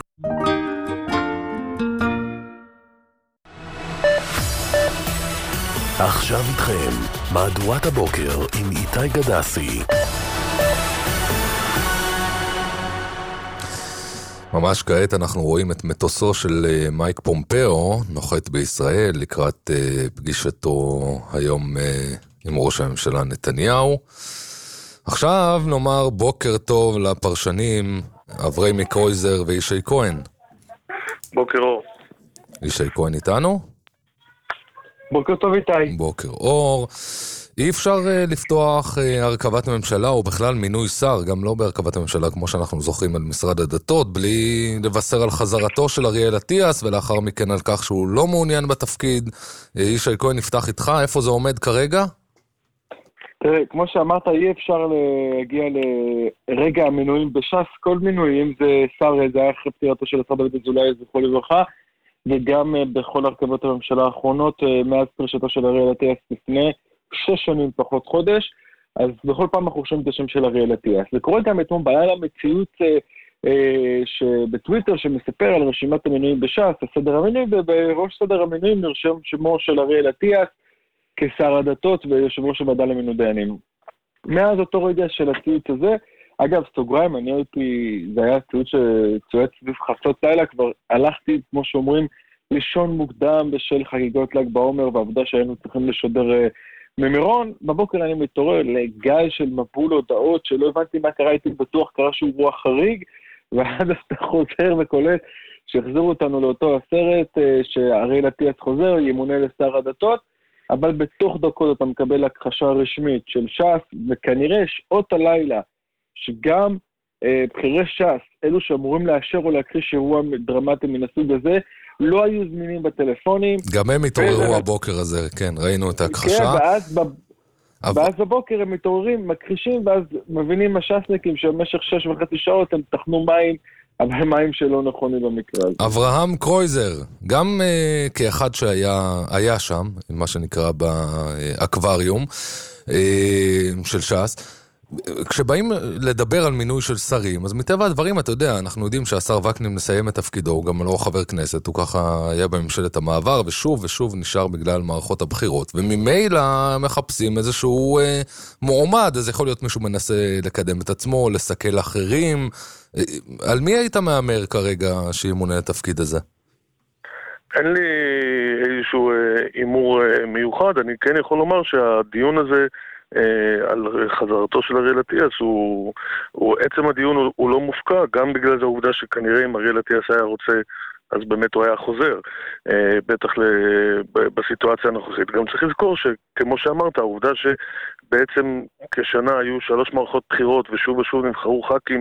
עכשיו איתכם, מהדורת הבוקר עם איתי גדסי. ממש כעת אנחנו רואים את מטוסו של מייק פומפאו נוחת בישראל לקראת פגישתו היום עם ראש הממשלה נתניהו. עכשיו נאמר בוקר טוב לפרשנים אברמי קרויזר וישי כהן. בוקר אור. ישי כהן איתנו? בוקר טוב איתי. בוקר אור. אי אפשר uh, לפתוח uh, הרכבת הממשלה או בכלל מינוי שר, גם לא בהרכבת הממשלה כמו שאנחנו זוכרים על משרד הדתות, בלי לבשר על חזרתו של אריאל אטיאס ולאחר מכן על כך שהוא לא מעוניין בתפקיד. uh, ישי כהן נפתח איתך, איפה זה עומד כרגע? תראה, כמו שאמרת, אי אפשר להגיע לרגע המינויים בש"ס, כל מינויים זה שר, זה היה אחרי פטירתו של השר דוד אזולאי זכרו לברכה, וגם uh, בכל הרכבות הממשלה האחרונות, uh, מאז פרישתו של אריאל אטיאס לפני שש שנים פחות חודש, אז בכל פעם אנחנו חושבים את השם של אריאל אטיאס. זה קורה גם אתמול בעיה למציאות אה, אה, שבטוויטר שמספר על רשימת המינויים בש"ס, הסדר המינויים, ובראש סדר המינויים נרשם שמו של אריאל אטיאס כשר הדתות ויושב ראש הוועדה למינוי דיינים. מאז אותו רגע של הציוץ הזה, אגב, סוגריים, אני הייתי, זה היה ציוץ שצועץ סביב חצות לילה, כבר הלכתי, כמו שאומרים, לישון מוקדם בשל חגיגות ל"ג בעומר, והעבודה שהיינו צריכים לשדר אה, ממירון. בבוקר אני מתעורר לגל של מבול הודעות שלא הבנתי מה קרה, הייתי בטוח קרה שהוא רוח חריג, ואז אתה חוזר וקולט שהחזירו אותנו לאותו הסרט שאריאל אטיאס חוזר, ימונה לשר הדתות, אבל בתוך דקות אתה מקבל הכחשה רשמית של ש"ס, וכנראה שעות הלילה שגם אה, בחירי ש"ס, אלו שאמורים לאשר או להכחיש אירוע דרמטי מן הסוג הזה, לא היו זמינים בטלפונים. גם הם התעוררו הבוקר הזה, כן, ראינו את ההכחשה. כן, ואז, ב... אבל... ואז בבוקר הם מתעוררים, מכחישים, ואז מבינים הש"סניקים שבמשך שש וחצי שעות הם תחנו מים, אבל מים שלא נכונים במקרה הזה. אברהם קרויזר, גם uh, כאחד שהיה שם, מה שנקרא באקווריום uh, של ש"ס, כשבאים לדבר על מינוי של שרים, אז מטבע הדברים, אתה יודע, אנחנו יודעים שהשר וקנין מסיים את תפקידו, הוא גם לא חבר כנסת, הוא ככה היה בממשלת המעבר, ושוב ושוב נשאר בגלל מערכות הבחירות, וממילא מחפשים איזשהו אה, מועמד, אז יכול להיות מישהו מנסה לקדם את עצמו, לסכל אחרים. אה, על מי היית מאמר כרגע שימונה לתפקיד הזה? אין לי איזשהו אימור אה, מיוחד, אני כן יכול לומר שהדיון הזה, על חזרתו של אריאל אטיאס, הוא, הוא, עצם הדיון הוא, הוא לא מופקע, גם בגלל זה העובדה שכנראה אם אריאל אטיאס היה רוצה, אז באמת הוא היה חוזר, בטח בסיטואציה הנוכחית. גם צריך לזכור שכמו שאמרת, העובדה שבעצם כשנה היו שלוש מערכות בחירות ושוב ושוב נבחרו ח"כים,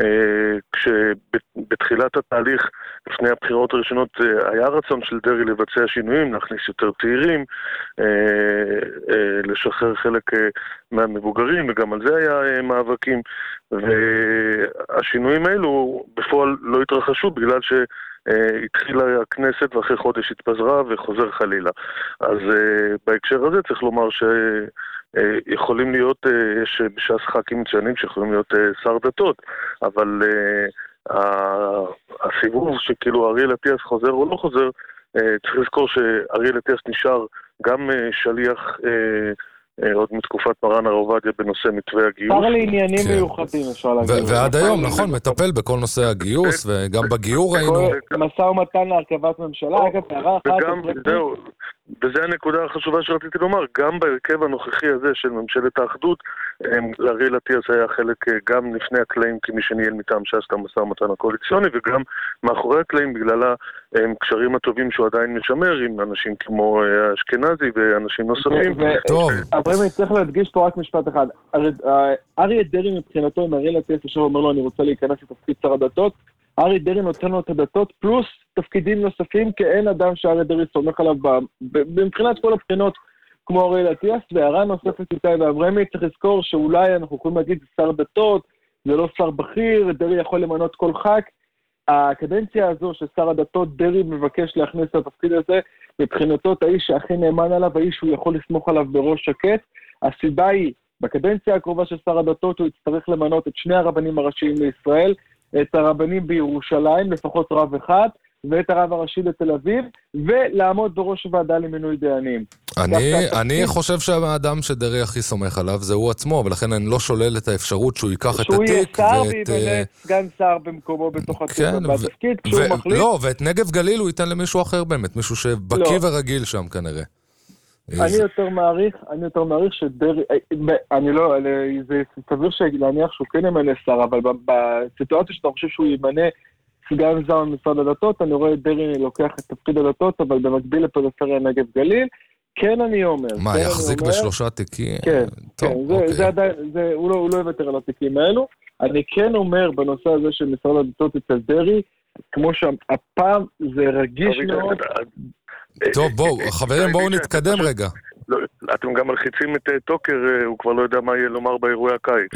כשבתחילת התהליך, לפני הבחירות הראשונות, היה רצון של דרעי לבצע שינויים, להכניס יותר צעירים, לשחרר חלק מהמבוגרים, וגם על זה היה מאבקים, והשינויים האלו בפועל לא התרחשו בגלל ש התחילה הכנסת ואחרי חודש התפזרה וחוזר חלילה. אז בהקשר הזה צריך לומר שיכולים להיות, יש בש"ס ח"כים מצוינים שיכולים להיות שר דתות, אבל הסיבוב שכאילו אריאל אטיאס חוזר או לא חוזר, צריך לזכור שאריאל אטיאס נשאר גם שליח עוד מתקופת מרן הרב עובדיה בנושא מתווה הגיוס. שר לעניינים מיוחדים אפשר להגיד. ועד היום, נכון, מטפל בכל נושא הגיוס, וגם בגיור ראינו. משא ומתן להרכבת ממשלה, אגב, הערה אחת. וגם, זהו, וזה הנקודה החשובה שרציתי לומר, גם בהרכב הנוכחי הזה של ממשלת האחדות, לאריאל אטיאס היה חלק גם לפני הקלעים כמי שניהל מטעם ש"ס את המשא ומתן הקואליציוני, וגם מאחורי הקלעים בגלל הקשרים הטובים שהוא עדיין משמר עם אנשים כמו אשכנזי ואנשים נוספים. טוב. אבל אני צריך להדגיש פה רק משפט אחד. אריה דרעי מבחינתו עם אריאל אטיאס עכשיו אומר לו אני רוצה להיכנס לתפקיד שר הדתות, אריה דרעי נותן לו את הדתות פלוס תפקידים נוספים, כי אין אדם שאריה דרעי סומך עליו מבחינת כל הבחינות כמו אריאל אטיאס. והערה נוספת איתי ואברמי, צריך לזכור שאולי אנחנו יכולים להגיד שר דתות, זה לא שר בכיר, דרעי יכול למנות כל ח"כ. הקדנציה הזו ששר הדתות דרעי מבקש להכניס לתפקיד הזה, מבחינתו את האיש שהכי נאמן עליו, האיש שהוא יכול לסמוך עליו בראש שקט. הסיבה היא, בקדנציה הקרובה של שר הדתות הוא יצטרך למנות את שני הרבנים הראשיים לישראל, את הרבנים בירושלים, לפחות רב אחד, ואת הרב הראשי לתל אביב, ולעמוד בראש ועדה למינוי דיינים. אני, אני חושב שהאדם שדרעי הכי סומך עליו זה הוא עצמו, ולכן אני לא שולל את האפשרות שהוא ייקח את התיק. שהוא יהיה שר ואת... וימנה סגן שר במקומו בתוך התיק. כן, בתפקיד, כשהוא ו... מחליט. לא, ואת נגב גליל הוא ייתן למישהו אחר באמת, מישהו שבקיא לא. ורגיל שם כנראה. אני יותר מעריך, אני יותר מעריך שדרעי, אני לא, זה סביר להניח שהוא כן ימנה שר, אבל בסיטואציה שאתה חושב שהוא ימנה סגן שר במשרד הדתות, אני רואה דרעי לוקח את תפקיד הדתות, אבל במקביל לפריפריה נגב גליל, כן אני אומר. מה, יחזיק בשלושה תיקים? כן, כן, זה עדיין, הוא לא יוותר על התיקים האלו. אני כן אומר בנושא הזה של משרד הדתות אצל דרעי, כמו שהפעם זה רגיש מאוד. טוב, בואו, חברים, בואו נתקדם רגע. אתם גם מלחיצים את טוקר, הוא כבר לא יודע מה יהיה לומר באירועי הקיץ.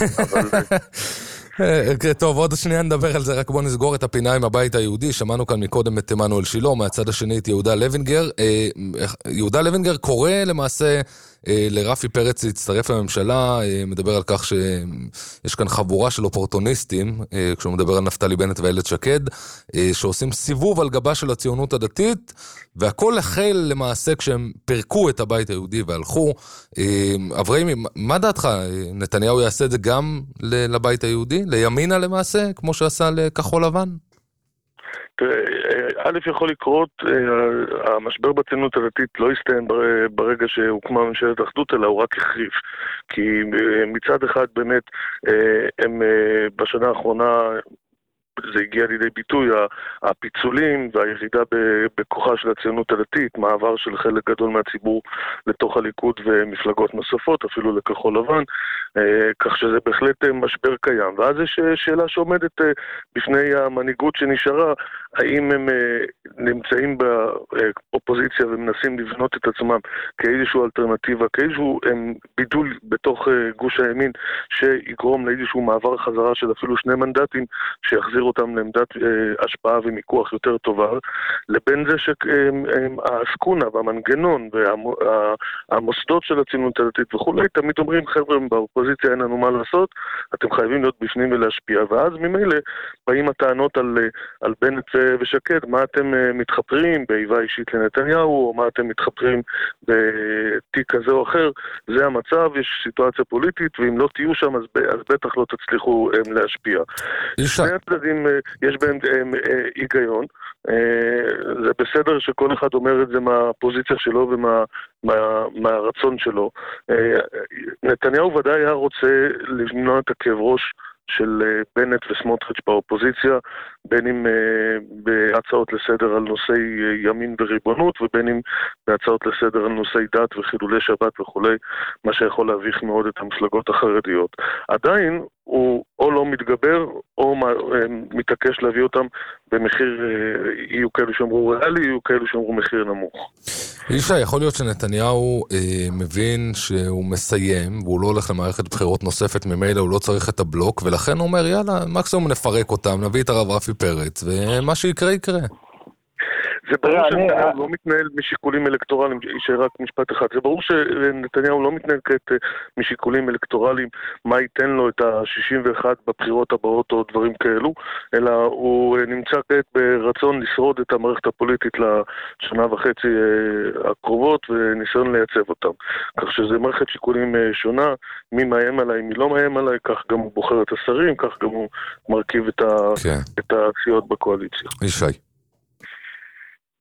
טוב, עוד שנייה נדבר על זה, רק בואו נסגור את הפינה עם הבית היהודי. שמענו כאן מקודם את עמנואל שילה, מהצד השני את יהודה לוינגר. יהודה לוינגר קורא למעשה לרפי פרץ להצטרף לממשלה, מדבר על כך שיש כאן חבורה של אופורטוניסטים, כשהוא מדבר על נפתלי בנט ואילת שקד, שעושים סיבוב על גבה של הציונות הדתית, והכל החל למעשה כשהם פרקו את הבית היהודי והלכו. אברהימי, מה דעתך? נתניהו יעשה את זה גם לבית היהודי? לימינה למעשה, כמו שעשה לכחול לבן? א' יכול לקרות, המשבר בציונות הדתית לא הסתיים ברגע שהוקמה ממשלת אחדות, אלא הוא רק החריף. כי מצד אחד באמת הם בשנה האחרונה זה הגיע לידי ביטוי, הפיצולים והירידה בכוחה של הציונות הדתית, מעבר של חלק גדול מהציבור לתוך הליכוד ומפלגות נוספות, אפילו לכחול לבן, כך שזה בהחלט משבר קיים. ואז יש שאלה שעומדת בפני המנהיגות שנשארה, האם הם נמצאים באופוזיציה ומנסים לבנות את עצמם כאיזשהו אלטרנטיבה, כאיזשהו בידול בתוך גוש הימין שיגרום לאיזשהו מעבר חזרה של אפילו שני מנדטים שיחזיר אותם לעמדת השפעה ומיקוח יותר טובה, לבין זה שהעסקונה והמנגנון והמוסדות של הציונות הדתית וכולי, תמיד אומרים, חבר'ה, באופוזיציה אין לנו מה לעשות, אתם חייבים להיות בפנים ולהשפיע, ואז ממילא באים הטענות על, על בנט ושקד, מה אתם מתחפרים באיבה אישית לנתניהו, או מה אתם מתחפרים בתיק כזה או אחר, זה המצב, יש סיטואציה פוליטית, ואם לא תהיו שם, אז, אז בטח לא תצליחו להשפיע. שני הצדדים יש בהם היגיון, זה בסדר שכל אחד אומר את זה מהפוזיציה שלו ומהרצון שלו. נתניהו ודאי היה רוצה למנוע את הכאב ראש של בנט וסמוטריץ' באופוזיציה, בין אם בהצעות לסדר על נושאי ימין וריבונות, ובין אם בהצעות לסדר על נושאי דת וחילולי שבת וכולי, מה שיכול להביך מאוד את המפלגות החרדיות. עדיין הוא או לא מתגבר, או מתעקש להביא אותם במחיר, יהיו כאלו שאמרו ריאלי, יהיו כאלו שאמרו מחיר נמוך. אישה, יכול להיות שנתניהו אה, מבין שהוא מסיים, והוא לא הולך למערכת בחירות נוספת, ממילא הוא לא צריך את הבלוק, ולכן הוא אומר, יאללה, מקסימום נפרק אותם, נביא את הרב רפי פרץ, ומה שיקרה יקרה. זה ברור שנתניהו לא מתנהל משיקולים אלקטורליים, שרק משפט אחד, זה ברור שנתניהו לא מתנהל משיקולים אלקטורליים, מה ייתן לו את ה-שישים ואחת בבחירות הבאות או דברים כאלו, אלא הוא נמצא כעת ברצון לשרוד את המערכת הפוליטית לשנה וחצי הקרובות, וניסיון לייצב אותם. כך שזה מערכת שיקולים שונה, מי מאיים עליי, מי לא מאיים עליי, כך גם הוא בוחר את השרים, כך גם הוא מרכיב את הסיעות בקואליציה. ישי.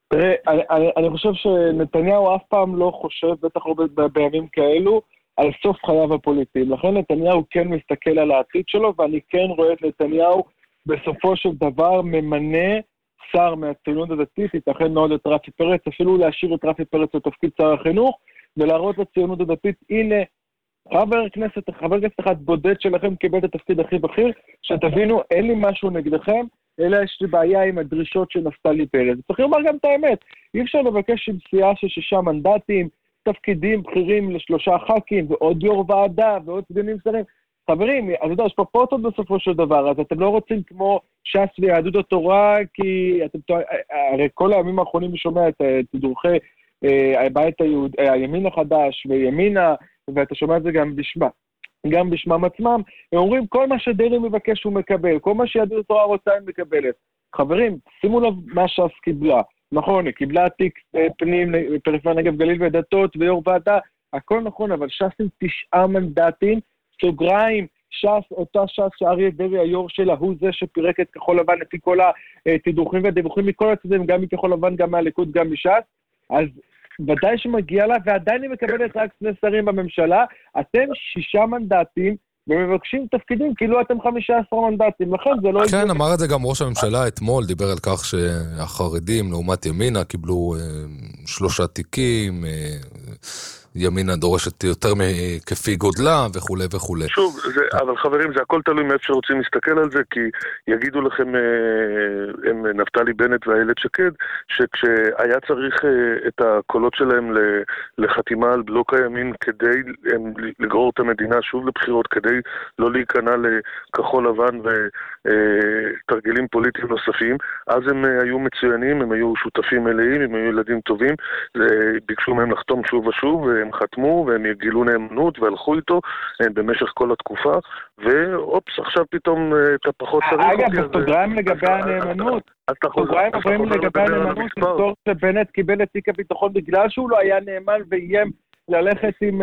תראה, אני, אני, אני חושב שנתניהו אף פעם לא חושב, בטח לא ב- בימים כאלו, על סוף חייו הפוליטיים. לכן נתניהו כן מסתכל על העתיד שלו, ואני כן רואה את נתניהו בסופו של דבר ממנה שר מהציונות הדתית, ייתכן מאוד את רפי פרץ, אפילו להשאיר את רפי פרץ לתפקיד שר החינוך, ולהראות לציונות הדתית, הנה, חבר כנסת, חבר כנסת אחד בודד שלכם קיבל את התפקיד הכי בכיר, שתבינו, אין לי משהו נגדכם, אלא יש לי בעיה עם הדרישות של נפתלי פרץ. צריך לומר גם את האמת, אי אפשר לבקש עם סיעה של שישה מנדטים, תפקידים בכירים לשלושה ח"כים, ועוד יו"ר ועדה, ועוד סגנים שרים. חברים, אז יודע, יש פרופורציות בסופו של דבר, אז אתם לא רוצים כמו ש"ס ויהדות התורה, כי אתם, הרי כל הימים האחרונים שומע את תדרוכי הבית היהוד, הימין החדש וימינה, ואתה שומע את זה גם בשמה, גם בשמם עצמם, הם אומרים כל מה שדרעי מבקש הוא מקבל, כל מה שיהדות התורה רוצה היא מקבלת. חברים, שימו לב מה ש"ס קיבלה. נכון, היא קיבלה תיק פנים, פריפריה נגב גליל ודתות ויו"ר ועדה, הכל נכון, אבל ש"ס עם תשעה מנדטים, סוגריים, ש"ס, אותה ש"ס שאריה דרעי היו"ר שלה, הוא זה שפירק את כחול לבן לפי כל התדרוכים והדיווחים מכל הצדדים, גם מכחול לבן, גם מהליכוד, גם מש"ס, אז ודאי שמגיע לה, ועדיין היא מקבלת רק שני שרים בממשלה, אתם שישה מנדטים, ומבקשים תפקידים, כאילו אתם חמישה עשר מנדטים, לכן זה לא... כן, אמר את זה גם ראש הממשלה אתמול, דיבר על כך שהחרדים לעומת ימינה קיבלו אה, שלושה תיקים, אה, ימינה דורשת יותר כפי גודלה וכו' וכו'. שוב, זה, אבל חברים, זה הכל תלוי מאיפה שרוצים להסתכל על זה, כי יגידו לכם הם נפתלי בנט ואיילת שקד, שכשהיה צריך את הקולות שלהם לחתימה על בלוק הימין כדי לגרור את המדינה שוב לבחירות, כדי לא להיכנע לכחול לבן ותרגילים פוליטיים נוספים, אז הם היו מצוינים, הם היו שותפים מלאים, הם היו ילדים טובים, ביקשו מהם לחתום שוב ושוב, הם חתמו והם יגילו נאמנות והלכו איתו במשך כל התקופה, ואופס, עכשיו פתאום אתה פחות צריך... אגב, בסוגריים לגבי הנאמנות, בסוגריים לגבי הנאמנות, תזכור שבנט קיבל את תיק הביטחון בגלל שהוא לא היה נאמן ואיים ללכת עם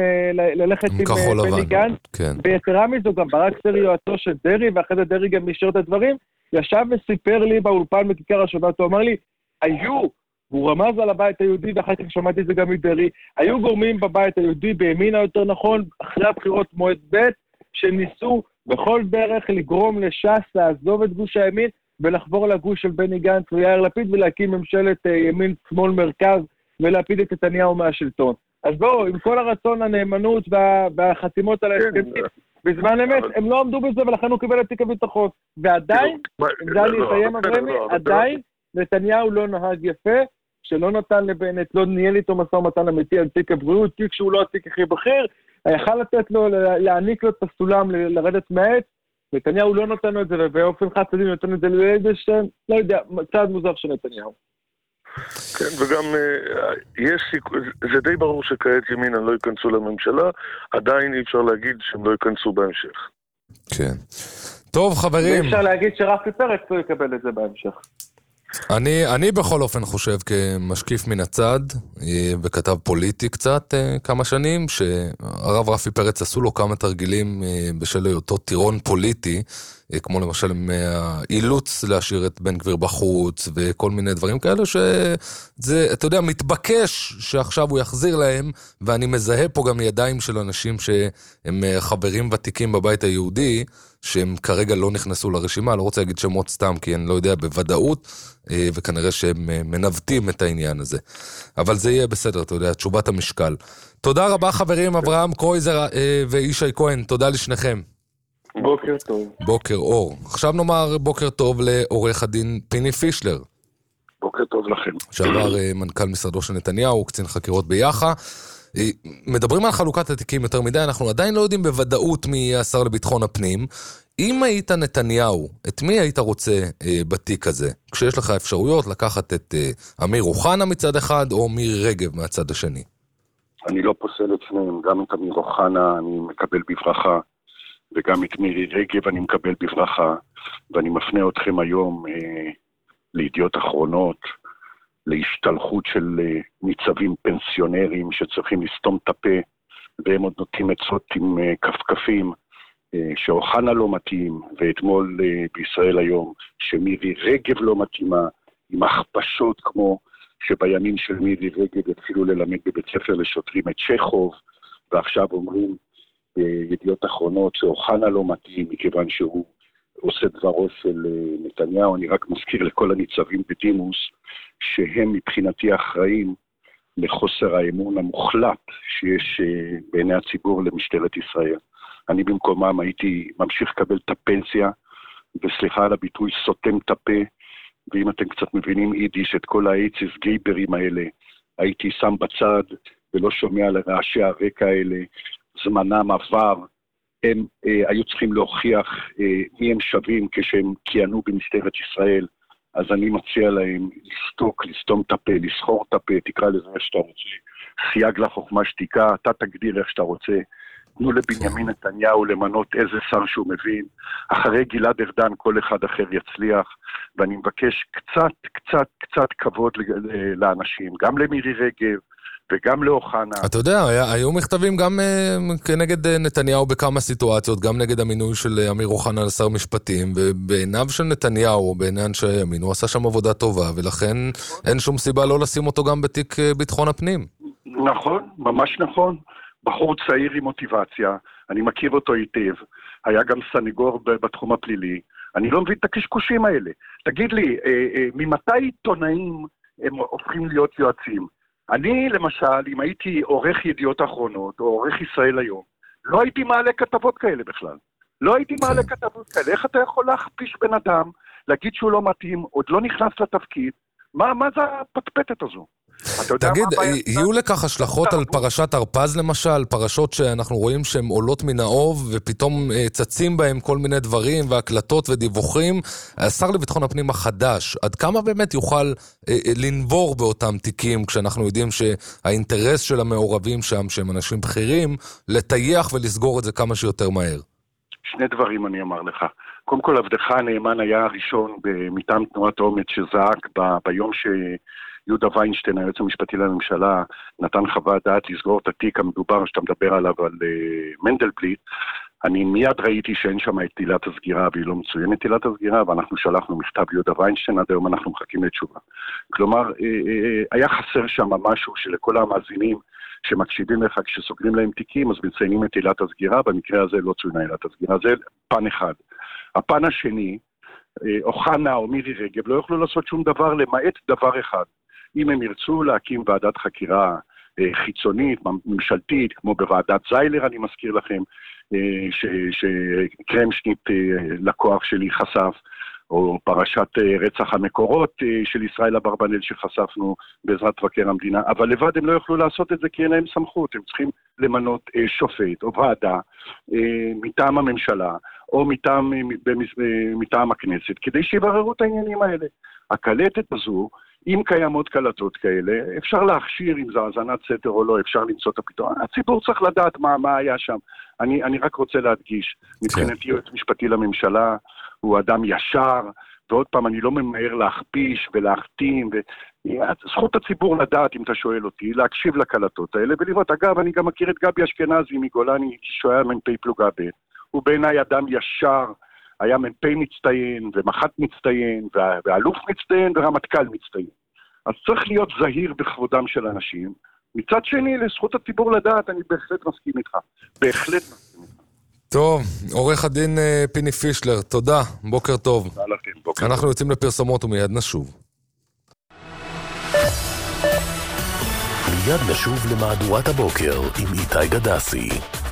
בני גנץ, ויתרה מזו גם ברק סרי יועצו של דרעי, ואחרי זה דרעי גם אישר את הדברים, ישב וסיפר לי באולפן בכיכר השבת, הוא אמר לי, היו הוא רמז על הבית היהודי, ואחר כך שמעתי את זה גם מדרעי, היו גורמים בבית היהודי, בימינה יותר נכון, אחרי הבחירות מועד ב', שניסו בכל דרך לגרום לש"ס לעזוב את גוש הימין, ולחבור לגוש של בני גנץ ויאיר לפיד, ולהקים ממשלת ימין שמאל מרכז, ולהפיל את נתניהו מהשלטון. אז בואו, עם כל הרצון הנאמנות והחתימות על ההסכמים, בזמן אמת, הם לא עמדו בזה, ולכן הוא קיבל את תיק הביטחון. ועדיין, אם זה אני אסיים אברמי, עדיין, נתניהו לא נהג יפה, שלא נתן לבנט, לא ניהל איתו משא ומתן אמיתי על תיק הבריאות, תיק שהוא לא התיק הכי בכיר, יכל לתת לו, להעניק לו את הסולם, לרדת מהעץ, נתניהו לא נתן לו את זה, ובאופן חד צדדי נתן את זה לאיזשהו, לא יודע, צעד מוזר של נתניהו. כן, וגם יש סיכוי, זה די ברור שכעת ימינה לא ייכנסו לממשלה, עדיין אי אפשר להגיד שהם לא ייכנסו בהמשך. כן. טוב, חברים. אי אפשר להגיד שרפי פרץ לא יקבל את זה בהמשך. אני, אני בכל אופן חושב כמשקיף מן הצד, וכתב פוליטי קצת כמה שנים, שהרב רפי פרץ עשו לו כמה תרגילים בשל אותו טירון פוליטי, כמו למשל האילוץ להשאיר את בן גביר בחוץ, וכל מיני דברים כאלה, שזה, אתה יודע, מתבקש שעכשיו הוא יחזיר להם, ואני מזהה פה גם ידיים של אנשים שהם חברים ותיקים בבית היהודי, שהם כרגע לא נכנסו לרשימה, לא רוצה להגיד שמות סתם, כי אני לא יודע בוודאות, וכנראה שהם מנווטים את העניין הזה. אבל זה יהיה בסדר, אתה יודע, תשובת המשקל. תודה רבה חברים, אברהם קרויזר ואישי כהן, תודה לשניכם. בוקר טוב. בוקר אור. עכשיו נאמר בוקר טוב לעורך הדין פיני פישלר. בוקר טוב לכם. שעבר מנכ"ל משרדו של נתניהו, קצין חקירות ביח"א. מדברים על חלוקת התיקים יותר מדי, אנחנו עדיין לא יודעים בוודאות מי יהיה השר לביטחון הפנים. אם היית נתניהו, את מי היית רוצה אה, בתיק הזה? כשיש לך אפשרויות לקחת את אה, אמיר אוחנה מצד אחד, או מירי רגב מהצד השני. אני לא פוסל את שניהם, גם את אמיר אוחנה אני מקבל בברכה, וגם את מירי רגב אני מקבל בברכה, ואני מפנה אתכם היום אה, לידיעות אחרונות, להשתלחות של אה, ניצבים פנסיונרים שצריכים לסתום את הפה, והם עוד נותנים עצות עם אה, כפכפים, שאוחנה לא מתאים, ואתמול בישראל היום, שמירי רגב לא מתאימה, עם הכפשות כמו שבימים של מירי רגב התחילו ללמד בבית ספר לשוטרים את צ'כוב, ועכשיו אומרים בידיעות אחרונות שאוחנה לא מתאים, מכיוון שהוא עושה דברו של נתניהו. אני רק מזכיר לכל הניצבים בדימוס, שהם מבחינתי אחראים לחוסר האמון המוחלט שיש בעיני הציבור למשטרת ישראל. אני במקומם הייתי ממשיך לקבל את הפנסיה, וסליחה על הביטוי, סותם את הפה, ואם אתם קצת מבינים יידיש, את כל האייציס גייברים האלה, הייתי שם בצד ולא שומע לרעשי הרקע האלה, זמנם עבר, הם אה, היו צריכים להוכיח אה, מי הם שווים כשהם כיהנו במשטרת ישראל, אז אני מציע להם לסתוק, לסתום את הפה, לסחור את הפה, תקרא לזה איך שאתה רוצה, סייג לחוכמה שתיקה, אתה תגדיר איך שאתה רוצה, תנו לבנימין נתניהו למנות איזה שר שהוא מבין, אחרי גלעד ארדן כל אחד אחר יצליח, ואני מבקש קצת, קצת, קצת כבוד לאנשים, גם למירי רגב, וגם לאוחנה. אתה יודע, היו מכתבים גם כנגד נתניהו בכמה סיטואציות, גם נגד המינוי של אמיר אוחנה לשר משפטים, ובעיניו של נתניהו, או בעיני אנשי הימין, הוא עשה שם עבודה טובה, ולכן אין שום סיבה לא לשים אותו גם בתיק ביטחון הפנים. נכון, ממש נכון. בחור צעיר עם מוטיבציה, אני מכיר אותו היטב, היה גם סניגור בתחום הפלילי, אני לא מבין את הקשקושים האלה. תגיד לי, ממתי עיתונאים הם הופכים להיות יועצים? אני למשל, אם הייתי עורך ידיעות אחרונות, או עורך ישראל היום, לא הייתי מעלה כתבות כאלה בכלל. לא הייתי מעלה כתבות כאלה. איך אתה יכול להכפיש בן אדם, להגיד שהוא לא מתאים, עוד לא נכנס לתפקיד? מה, מה זה הפטפטת הזו? תגיד, יהיו לכך השלכות על פרשת הרפז למשל, פרשות שאנחנו רואים שהן עולות מן האוב ופתאום צצים בהם כל מיני דברים והקלטות ודיווחים. השר לביטחון הפנים החדש, עד כמה באמת יוכל לנבור באותם תיקים כשאנחנו יודעים שהאינטרס של המעורבים שם, שהם אנשים בכירים, לטייח ולסגור את זה כמה שיותר מהר? שני דברים אני אמר לך. קודם כל, עבדך הנאמן היה הראשון מטעם תנועת אומץ שזעק ב- ביום ש... יהודה ויינשטיין, היועץ המשפטי לממשלה, נתן חוות דעת לסגור את התיק המדובר שאתה מדבר עליו על uh, מנדלבליט. אני מיד ראיתי שאין שם את עילת הסגירה, והיא לא מצוינת עילת הסגירה, ואנחנו שלחנו מכתב ליהודה ויינשטיין, עד היום אנחנו מחכים לתשובה. כלומר, uh, uh, היה חסר שם משהו שלכל המאזינים שמקשיבים לך כשסוגרים להם תיקים, אז מציינים את עילת הסגירה, במקרה הזה לא צוינה עילת הסגירה, זה פן אחד. הפן השני, אוחנה או מירי רגב לא יוכלו לעשות שום דבר למעט דבר אחד. אם הם ירצו להקים ועדת חקירה חיצונית, ממשלתית, כמו בוועדת זיילר, אני מזכיר לכם, שקרמשניט לקוח שלי חשף, או פרשת רצח המקורות של ישראל אברבנאל שחשפנו בעזרת מבקר המדינה, אבל לבד הם לא יוכלו לעשות את זה כי אין להם סמכות, הם צריכים למנות שופט או ועדה מטעם הממשלה, או מטעם, מטעם הכנסת, כדי שיבררו את העניינים האלה. הקלטת הזו, אם קיימות קלטות כאלה, אפשר להכשיר אם זה האזנת סתר או לא, אפשר למצוא את הפתרון. הציבור צריך לדעת מה, מה היה שם. אני, אני רק רוצה להדגיש, מבחינתי יועץ משפטי לממשלה, הוא אדם ישר, ועוד פעם, אני לא ממהר להכפיש ולהחתים, וזכות הציבור לדעת, אם אתה שואל אותי, להקשיב לקלטות האלה, ולראות, אגב, אני גם מכיר את גבי אשכנזי מגולני, שהיה מ"פ פלוגה ב', הוא בעיניי אדם ישר, היה מ"פ מצטיין, ומח"ט מצטיין, ואלוף מצטיין, ורמטכ"ל מצטיין. אז צריך להיות זהיר בכבודם של אנשים. מצד שני, לזכות הציבור לדעת, אני בהחלט מסכים איתך. בהחלט מסכים איתך. טוב, עורך הדין פיני פישלר, תודה, בוקר טוב. תודה לכם, בוקר אנחנו יוצאים לפרסומות ומיד נשוב. מיד נשוב למהדורת הבוקר עם איתי גדסי.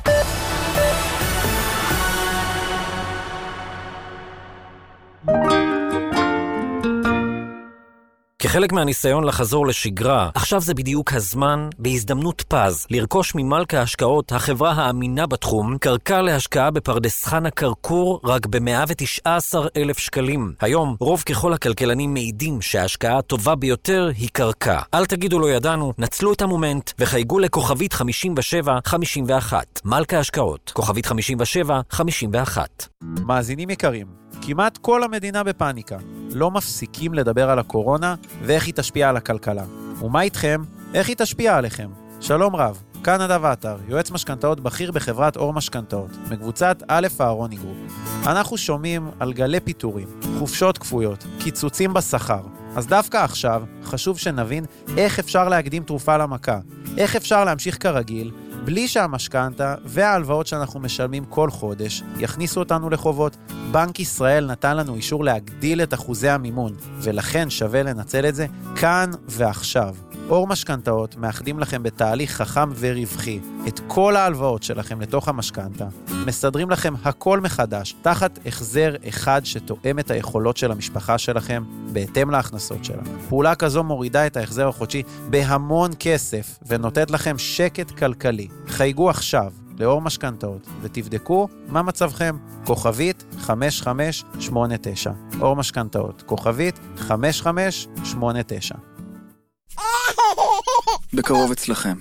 כחלק מהניסיון לחזור לשגרה, עכשיו זה בדיוק הזמן, בהזדמנות פז, לרכוש ממלכה ההשקעות, החברה האמינה בתחום, קרקע להשקעה בפרדס חנה כרכור רק ב-מאה ותשעה עשר אלף שקלים. היום, רוב ככל הכלכלנים מעידים שההשקעה הטובה ביותר היא קרקע. אל תגידו לא ידענו, נצלו את המומנט וחייגו לכוכבית חמישים ושבע חמישים ואחת. מלכה ההשקעות, כוכבית חמישים ושבע חמישים ואחת. מאזינים יקרים, כמעט כל המדינה בפאניקה. לא מפסיקים לדבר על הקורונה ואיך היא תשפיע על הכלכלה. ומה איתכם? איך היא תשפיע עליכם? שלום רב, כאן נדב עטר, יועץ משכנתאות בכיר בחברת אור משכנתאות, מקבוצת א' אהרוני גרופ. אנחנו שומעים על גלי פיטורים, חופשות כפויות, קיצוצים בשכר, אז דווקא עכשיו חשוב שנבין איך אפשר להקדים תרופה למכה, איך אפשר להמשיך כרגיל, בלי שהמשכנתה וההלוואות שאנחנו משלמים כל חודש יכניסו אותנו לחובות. בנק ישראל נתן לנו אישור להגדיל את אחוזי המימון, ולכן שווה לנצל את זה כאן ועכשיו. אור משכנתאות מאחדים לכם בתהליך חכם ורווחי את כל ההלוואות שלכם לתוך המשכנתה, מסדרים לכם הכל מחדש תחת החזר אחד שתואם את היכולות של המשפחה שלכם בהתאם להכנסות שלה. פעולה כזו מורידה את ההחזר החודשי בהמון כסף ונותנת לכם שקט כלכלי. חייגו עכשיו לאור משכנתאות ותבדקו מה מצבכם. כוכבית חמש חמש שמונה תשע. אור משכנתאות, כוכבית חמש חמש שמונה תשע. בקרוב אצלכם.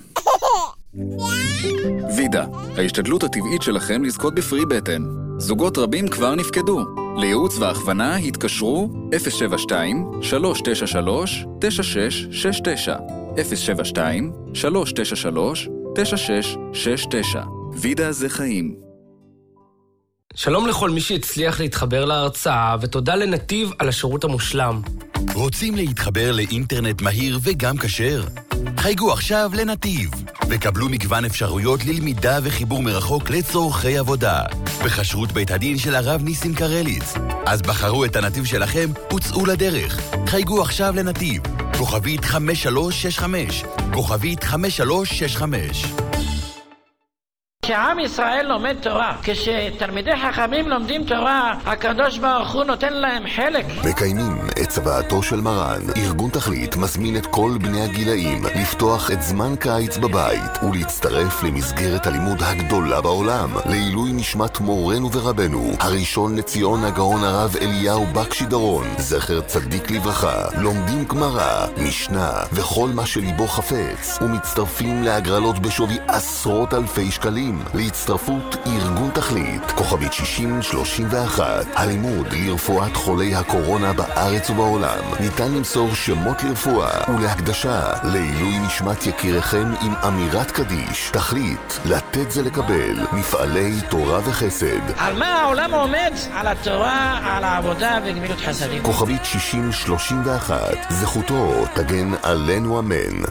וידה, ההשתדלות הטבעית שלכם לזכות בפרי בטן. זוגות רבים כבר נפקדו. לייעוץ והכוונה התקשרו אפס שבע שתיים שלוש תשע שלוש תשע שש שש תשע אפס שבע שתיים שלוש תשע שלוש תשע שש שש תשע. וידה זה חיים. שלום לכל מי שהצליח להתחבר להרצאה, ותודה לנתיב על השירות המושלם. רוצים להתחבר לאינטרנט מהיר וגם כשר? חייגו עכשיו לנתיב, וקבלו מגוון אפשרויות ללמידה וחיבור מרחוק לצורכי עבודה, בחשרות בית הדין של הרב ניסים קרליץ. אז בחרו את הנתיב שלכם וצאו לדרך. חייגו עכשיו לנתיב, כוכבית חמש שלוש שש חמש, כוכבית חמש שלוש שש חמש. כשעם ישראל לומד תורה, כשתלמידי חכמים לומדים תורה, הקדוש ברוך הוא נותן להם חלק. מקיימים את צוואתו של מרן. ארגון תכלית מזמין את כל בני הגילאים לפתוח את זמן קיץ בבית ולהצטרף למסגרת הלימוד הגדולה בעולם, לעילוי נשמת מורנו ורבנו הראשון לציון הגאון הרב אליהו בקשי דרון, זכר צדיק לברכה. לומדים גמרא, משנה וכל מה שליבו חפץ, ומצטרפים להגרלות בשווי עשרות אלפי שקלים. להצטרפות ארגון תכלית, כוכבית שישים שלושים ואחת. הלימוד לרפואת חולי הקורונה בארץ ובעולם. ניתן למסור שמות לרפואה ולהקדשה לעילוי נשמת יקיריכם עם אמירת קדיש. תכלית, לתת זה לקבל. מפעלי תורה וחסד. על מה העולם עומד? על התורה, על העבודה וגמילות חסדים. כוכבית שישים שלושים ואחת. זכותו תגן עלינו אמן.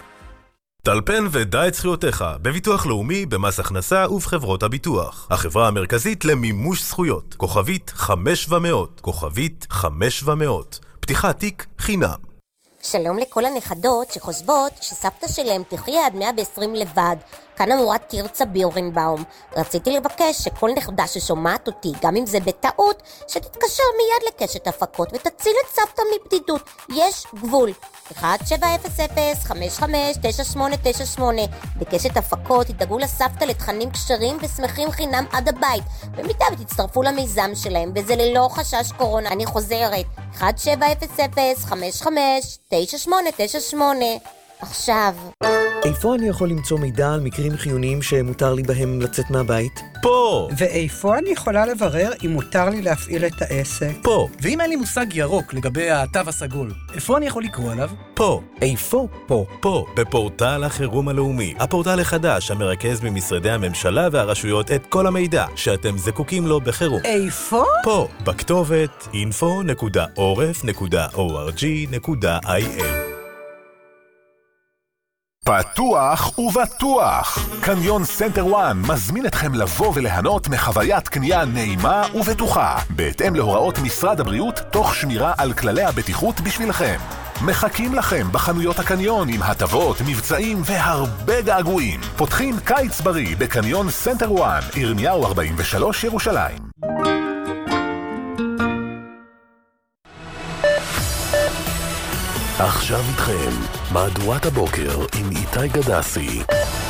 טלפן ודע את זכויותיך בביטוח לאומי, במס הכנסה ובחברות הביטוח. החברה המרכזית למימוש זכויות. כוכבית חמש ומאות. כוכבית חמש ומאות. פתיחת תיק חינם. שלום לכל הנכדות שחושבות שסבתא שלהם תחיה עד מאה ועשרים לבד. כאן אמורת תרצה ביורנבאום. רציתי לבקש שכל נכדה ששומעת אותי, גם אם זה בטעות, שתתקשר מיד לקשת הפקות ותציל את סבתא מבדידות. יש גבול. אחת שבע אפס אפס חמש חמש תשע שמונה תשע שמונה. בקשת הפקות תדאגו לסבתא לתכנים קשרים ושמחים חינם עד הבית, במידה ותצטרפו למיזם שלהם, וזה ללא חשש קורונה. אני חוזרת, אחת שבע אפס אפס חמש חמש תשע שמונה תשע שמונה. עכשיו. איפה אני יכול למצוא מידע על מקרים חיוניים שמותר לי בהם לצאת מהבית? פה! ואיפה אני יכולה לברר אם מותר לי להפעיל את העסק? פה! ואם אין לי מושג ירוק לגבי התו הסגול, איפה אני יכול לקרוא עליו? פה! איפה? פה! פה, בפורטל החירום הלאומי. הפורטל החדש המרכז ממשרדי הממשלה והרשויות את כל המידע שאתם זקוקים לו בחירום. איפה? פה, בכתובת info נקודה עורף נקודה org נקודה il. פתוח ובטוח. קניון סנטר וואן מזמין אתכם לבוא וליהנות מחוויית קנייה נעימה ובטוחה, בהתאם להוראות משרד הבריאות, תוך שמירה על כללי הבטיחות בשבילכם. מחכים לכם בחנויות הקניון עם הטבות, מבצעים והרבה געגועים. פותחים קיץ בריא בקניון סנטר וואן, ירמיהו ארבעים ושלוש, ירושלים. עכשיו איתכם, מהדורת הבוקר עם איתי גדסי.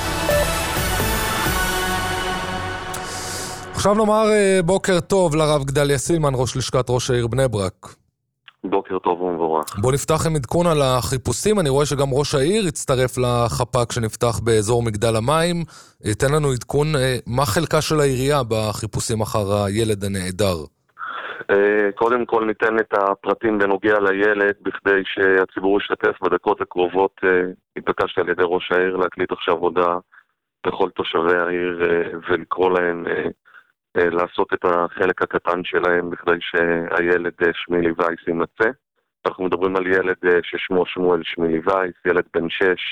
עכשיו נאמר בוקר טוב לרב גדליה סילמן, ראש לשכת ראש העיר בני ברק. בוקר טוב ומבורך. בוא נפתח עם עדכון על החיפושים. אני רואה שגם ראש העיר הצטרף לחפ"ק שנפתח באזור מגדל המים. תן לנו עדכון, מה חלקה של העירייה בחיפושים אחר הילד הנעדר? קודם כל ניתן את הפרטים בנוגע לילד בכדי שהציבור ישתתף בדקות הקרובות. התבקשתי על ידי ראש העיר להקליט עכשיו הודעה בכל תושבי העיר ולקרוא להם לעשות את החלק הקטן שלהם בכדי שהילד שמילי וייס יימצא. אנחנו מדברים על ילד ששמו שמואל שמילי וייס, ילד בן שש,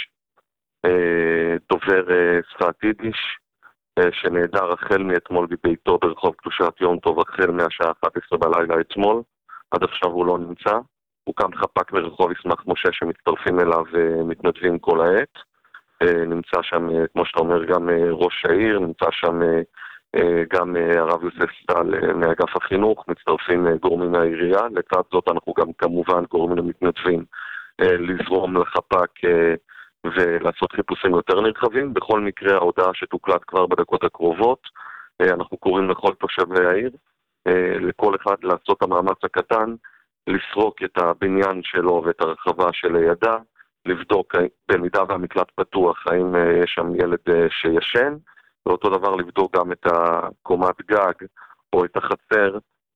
דובר שפת יידיש, שנעדר החל מאתמול בביתו ברחוב קדושת יום טוב, החל מהשעה אחת עשרה בלילה אתמול, עד עכשיו הוא לא נמצא. הוא קם חפ"ק ברחוב ישמח משה שמצטרפים אליו ומתנדבים כל העת. נמצא שם, כמו שאתה אומר, גם ראש העיר, נמצא שם גם הרב יוסף סטל מאגף החינוך, מצטרפים גורמים מהעירייה. לצד זאת אנחנו גם כמובן גורמים למתנדבים לזרום לחפ"ק ולעשות חיפושים יותר נרחבים. בכל מקרה ההודעה שתוקלט כבר בדקות הקרובות, אנחנו קוראים לכל תושבי העיר, לכל אחד לעשות המאמץ הקטן, לסרוק את הבניין שלו ואת הרחבה שלידה, לבדוק במידה והמקלט פתוח האם יש שם ילד שישן, ואותו דבר לבדוק גם את הקומת גג או את החצר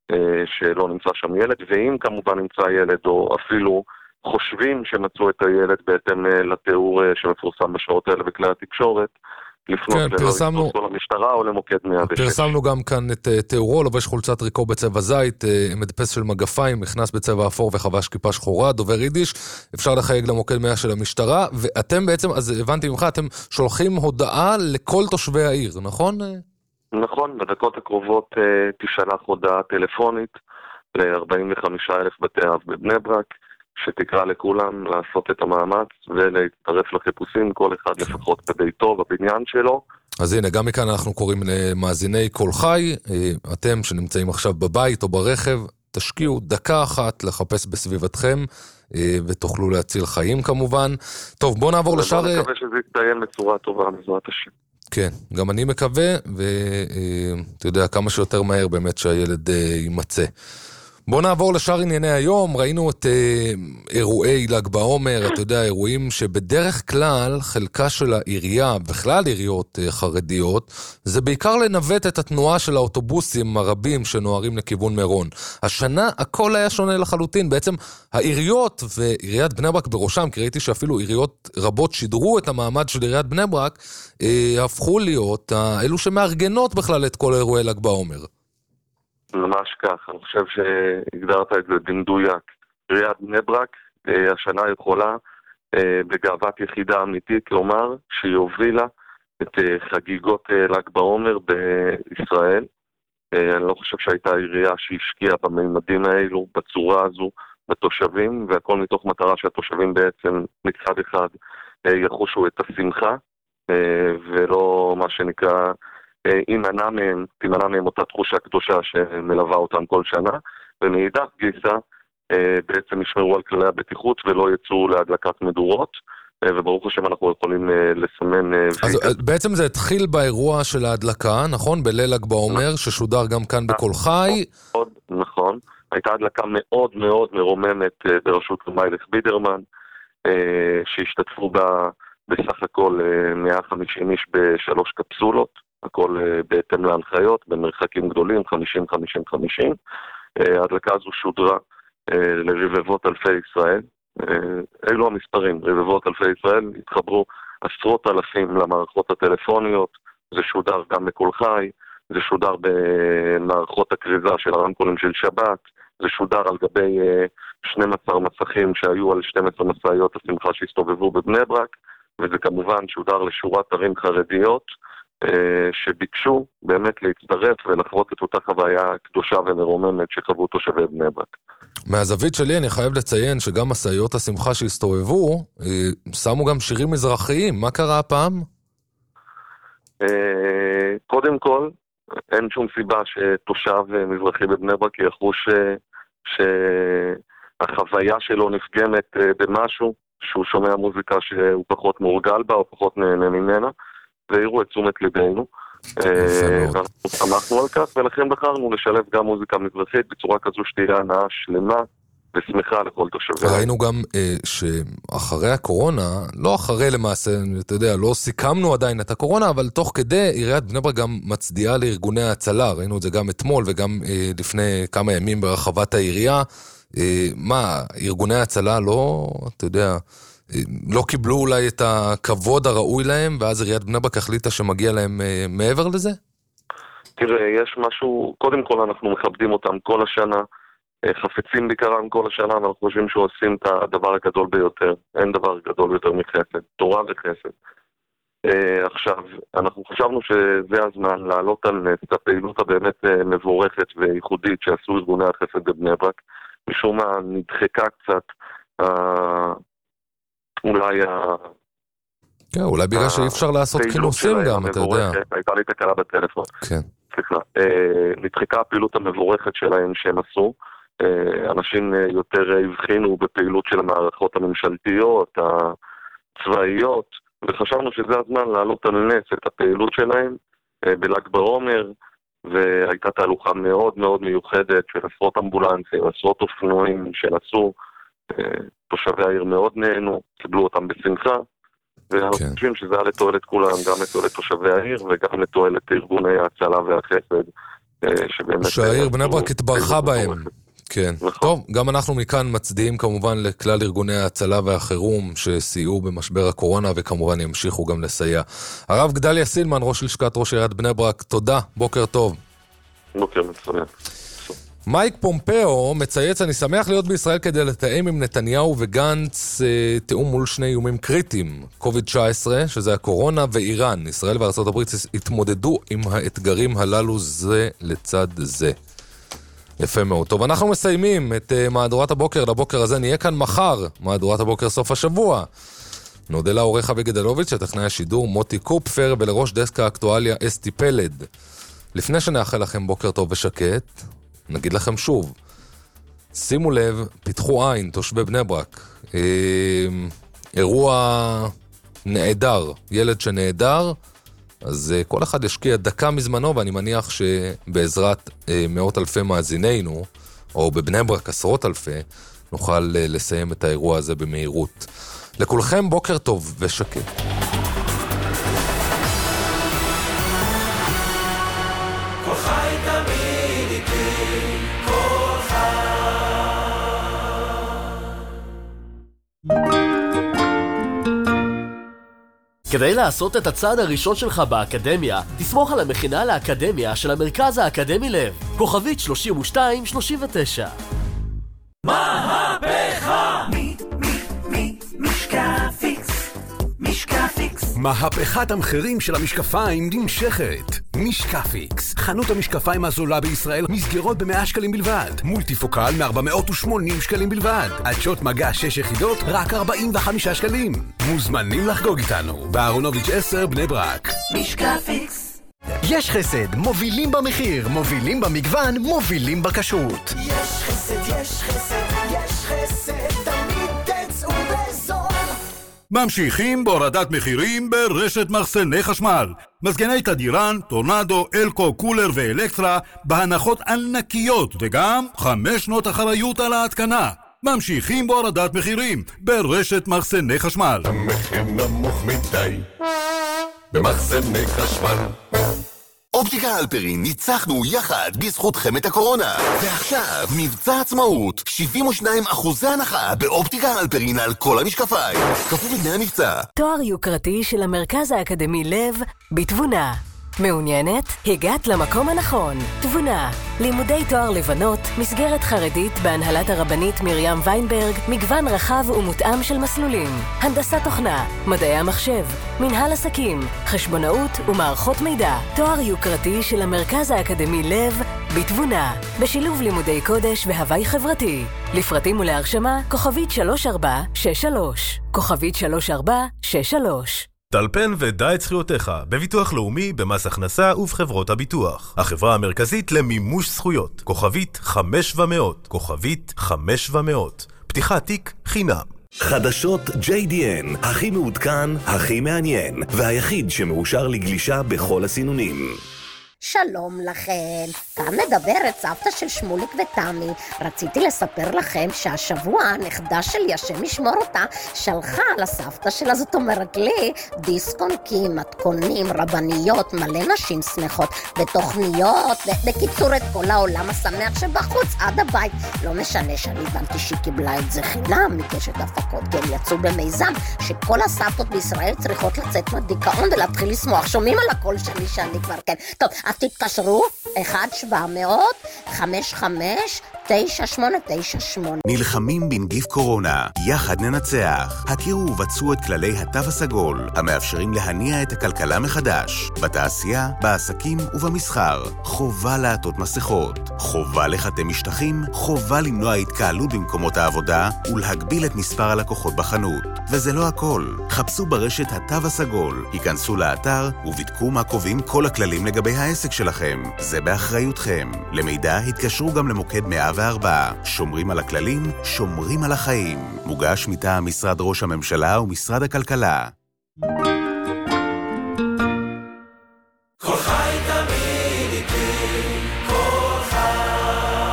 שלא נמצא שם ילד, ואם כמובן נמצא ילד או אפילו חושבים שמצאו את הילד בהתאם לתיאור שמפורסם בשעות האלה בכלי התקשורת, לפנות כן, פרסמנו, למשטרה או למוקד מאה ושש. פרסמנו גם כאן את תיאורו, לובש חולצת ריקו בצבע זית, מדפס של מגפיים, נכנס בצבע אפור וחבש כיפה שחורה, דובר יידיש, אפשר לחייג למוקד מאה של המשטרה, ואתם בעצם, אז הבנתי ממך, אתם שולחים הודעה לכל תושבי העיר, נכון? נכון, בדקות הקרובות תשלח הודעה טלפונית ל-ארבעים וחמישה אלף בתי אב בבני ברק, שתקרא לכולם לעשות את המאמץ ולהצטרף לחיפושים, כל אחד לפחות בביתו, בבניין שלו. אז הנה, גם מכאן אנחנו קוראים למאזיני כל חי, אתם שנמצאים עכשיו בבית או ברכב, תשקיעו דקה אחת לחפש בסביבתכם, ותוכלו להציל חיים כמובן. טוב, בוא נעבור לשאר... אני מקווה שזה יתדיין בצורה טובה, בעזרת השם. כן, גם אני מקווה, ואתה יודע, כמה שיותר מהר באמת שהילד יימצא. בוא נעבור לשאר ענייני היום. ראינו את אה, אירועי ל"ג בעומר, אתה יודע, אירועים שבדרך כלל חלקה של העירייה, בכלל עיריות אה, חרדיות, זה בעיקר לנווט את התנועה של האוטובוסים הרבים שנוערים לכיוון מירון. השנה הכל היה שונה לחלוטין, בעצם העיריות ועיריית בני ברק בראשם, כי ראיתי שאפילו עיריות רבות שידרו את המעמד של עיריית בני ברק, אה, הפכו להיות אה, אלו שמארגנות בכלל את כל אירועי ל"ג בעומר. ממש כך, אני חושב שהגדרת את זה במדויק. עיריית בני ברק השנה יכולה בגאוות יחידה אמיתית לומר שהיא הובילה את חגיגות ל"ג בעומר בישראל. אני לא חושב שהייתה עירייה שהשקיעה בממדים האלו, בצורה הזו, בתושבים, והכל מתוך מטרה שהתושבים בעצם מצד אחד יחושו את השמחה, ולא מה שנקרא... תימנע מהם, תימנע מהם אותה תחושה קדושה שמלווה אותם כל שנה, ומאידך גיסא בעצם ישמרו על כללי הבטיחות ולא יצאו להדלקת מדורות, וברוך השם אנחנו יכולים לסמן... אז בעצם זה התחיל באירוע של ההדלקה, נכון? בליל ל"ג בעומר, ששודר גם כאן בכל חי. נכון, הייתה הדלקה מאוד מאוד מרוממת בראשות מיילך בידרמן, שהשתתפו בה בסך הכל מאה וחמישים איש בשלוש קפסולות, הכל בהתאם להנחיות, במרחקים גדולים, חמישים חמישים חמישים. ההדלקה הזו שודרה לרבבות אלפי ישראל. אלו המספרים, רבבות אלפי ישראל, התחברו עשרות אלפים למערכות הטלפוניות, זה שודר גם בכל חי, זה שודר במערכות הכריזה של הרמקולים של שבת, זה שודר על גבי שנים עשר מסכים שהיו על שתים עשרה משאיות השמחה שהסתובבו בבני ברק, וזה כמובן שודר לשורת ערים חרדיות, שביקשו באמת להצטרף ולחוות את אותה חוויה קדושה ומרוממת שחוו תושבי בני ברק. מהזווית שלי אני חייב לציין שגם משאיות השמחה שהסתובבו, שמו גם שירים מזרחיים. מה קרה הפעם? קודם כל, אין שום סיבה שתושב מזרחי בבני ברק יחוש שהחוויה שלו נפגמת במשהו, שהוא שומע מוזיקה שהוא פחות מורגל בה או פחות נהנה ממנה. והעירו את תשומת ליבנו, ואנחנו שמחנו על כך, ולכן בחרנו לשלב גם מוזיקה מזרחית בצורה כזו שתהיה הנאה שלמה ושמחה לכל תושבי. ראינו גם שאחרי הקורונה, לא אחרי למעשה, אתה יודע, לא סיכמנו עדיין את הקורונה, אבל תוך כדי עיריית בני ברק גם מצדיעה לארגוני ההצלה, ראינו את זה גם אתמול וגם לפני כמה ימים ברחבת העירייה. מה, ארגוני ההצלה לא, אתה יודע... לא קיבלו אולי את הכבוד הראוי להם, ואז עיריית בני ברק החליטה שמגיע להם מעבר לזה? תראה, יש משהו, קודם כל אנחנו מכבדים אותם כל השנה, חפצים ביקרם כל השנה, ואנחנו חושבים שעושים את הדבר הגדול ביותר. אין דבר גדול יותר מחסד, תורה וחסד. Uh, עכשיו, אנחנו חשבנו שזה הזמן לעלות על את הפעילות הבאמת uh, מבורכת וייחודית שעשו ארגוני החסד בבני ברק. משום מה נדחקה קצת, uh, אולי... Uh, כן, אולי בגלל שאי אפשר לעשות כינוסים גם, אתה יודע. הייתה לי תקלה בטלפון. כן. סליחה. Uh, נדחקה הפעילות המבורכת שלהם שהם עשו. Uh, אנשים uh, יותר הבחינו בפעילות של המערכות הממשלתיות, הצבאיות, וחשבנו שזה הזמן לעלות על נס את הפעילות שלהם בל"ג בעומר, והייתה תהלוכה מאוד מאוד מיוחדת של עשרות אמבולנסים, עשרות אופנועים שנסעו, תושבי העיר מאוד נהנו, קיבלו אותם בשמחה, ואנחנו כן. חושבים שזה היה לתועלת כולם, גם לתועלת תושבי העיר וגם לתועלת ארגוני ההצלה והחסד, שבאמת... שהעיר בני ברק התברכה בהם. כן. טוב, גם אנחנו מכאן מצדיעים כמובן לכלל ארגוני ההצלה והחירום שסייעו במשבר הקורונה וכמובן ימשיכו גם לסייע. הרב גדליה סילמן, ראש לשכת ראש עיריית בני ברק, תודה, בוקר טוב. בוקר מצוין. מייק פומפאו מצייץ, אני שמח להיות בישראל כדי לתאם עם נתניהו וגנץ אה, תאום מול שני איומים קריטיים, קוביד תשע עשרה, שזה הקורונה, ואיראן. ישראל וארצות הברית התמודדו עם האתגרים הללו זה לצד זה. יפה מאוד. טוב, אנחנו מסיימים את uh, מהדורת הבוקר. לבוקר הזה נהיה כאן מחר, מהדורת הבוקר סוף השבוע. נודה לעורך אבי גדלוביץ', הטכנאי השידור מוטי קופפר, ולראש דסק האקטואליה אסתי פלד. לפני שנאחל לכם בוקר טוב ושקט, נגיד לכם שוב, שימו לב, פיתחו עין, תושבי בני ברק. אה, אירוע נעדר, ילד שנעדר, אז uh, כל אחד ישקיע דקה מזמנו, ואני מניח שבעזרת uh, מאות אלפי מאזינינו, או בבני ברק עשרות אלפי, נוכל uh, לסיים את האירוע הזה במהירות. לכולכם בוקר טוב ושקט. כדי לעשות את הצעד הראשון שלך באקדמיה, תסמוך על המכינה לאקדמיה של המרכז האקדמי לב, כוכבית שלושים ושתיים שלושים ותשע. מהפכה! מי, מי, מי, משקפיקס, משקפיקס. מהפכת המחירים של המשקפיים נמשכת. משקפיקס, חנות המשקפיים הזולה בישראל, מסגרות ב-מאה שקלים בלבד. מולטיפוקל מ-ארבע מאות ושמונים שקלים בלבד. עדשות מגע שש יחידות, רק ארבעים וחמישה שקלים. מוזמנים לחגוג איתנו, באהרונוביץ' עשר בני ברק. משקפיקס. יש חסד, מובילים במחיר, מובילים במגוון, מובילים בכשרות. יש חסד, יש חסד, יש חסד, תמיד תצאו בזול. ממשיכים בהורדת מחירים ברשת מחסני חשמל. מזגני תדירן, טורנדו, אלקו, קולר ואלקטרה בהנחות ענקיות וגם חמש שנות אחריות על ההתקנה. ממשיכים בהורדת מחירים ברשת מחסני חשמל. המחיר נמוך מדי במחסני חשמל. אופטיקה הלפרין, ניצחנו יחד בזכותכם את הקורונה. ועכשיו, מבצע עצמאות, שבעים ושניים אחוזי הנחה באופטיקה הלפרין על כל המשקפיים. כפוף לתנאי המבצע. תואר יוקרתי של המרכז האקדמי לב בתבונה. מעוניינת? הגעת למקום הנכון. תבונה. לימודי תואר לבנות, מסגרת חרדית בהנהלת הרבנית מרים ויינברג, מגוון רחב ומותאם של מסלולים. הנדסת תוכנה, מדעי המחשב, מנהל עסקים, חשבונאות ומערכות מידע. תואר יוקרתי של המרכז האקדמי לב בתבונה. בשילוב לימודי קודש והווי חברתי. לפרטים ולהרשמה, כוכבית שלוש ארבע שש שלוש. כוכבית שלוש ארבע שש שלוש. טלפן ודע את זכויותיך בביטוח לאומי, במס הכנסה ובחברות הביטוח. החברה המרכזית למימוש זכויות. כוכבית חמש ומאות. כוכבית חמש ומאות. פתיחת תיק חינם. חדשות ג'יי די אן, הכי מעודכן, הכי מעניין, והיחיד שמאושר לגלישה בכל הסינונים. שלום לכם, כאן מדברת סבתא של שמוליק ותמי. רציתי לספר לכם שהשבוע הנכדה שלי, השם ישמור אותה, שלחה לסבתא שלה, זאת אומרת לי, דיסקונקים, מתכונים, רבניות, מלא נשים שמחות, ותוכניות, בקיצור את כל העולם השמח שבחוץ עד הבית. לא משנה שאני הבנתי שהיא קיבלה את זה חינם מקשת הפקות, כי הם יצאו במיזם שכל הסבתות בישראל צריכות לצאת מהדיכאון ולהתחיל לשמוח. שומעים על הקול שלי שאני כבר כן. טוב, אז תתקשרו, אחד שבע מאות חמש חמש תשע שמונה תשע שמונה. נלחמים בנגיף קורונה, יחד ננצח. הכירו ובצעו את כללי התו הסגול, המאפשרים להניע את הכלכלה מחדש, בתעשייה, בעסקים ובמסחר. חובה לעטות מסכות, חובה לחטא משטחים, חובה למנוע התקהלות במקומות העבודה ולהגביל את מספר הלקוחות בחנות. וזה לא הכל. חפשו ברשת התו הסגול, היכנסו לאתר ובדקו מה קובעים כל הכללים לגבי העסק שלכם. זה באחריותכם. למידע התקשרו גם למוקד מאה וארבע. שומרים על הכללים, שומרים על החיים. מוגש מטעם משרד ראש הממשלה ומשרד הכלכלה. כל חי תמיד איתי, כל חי.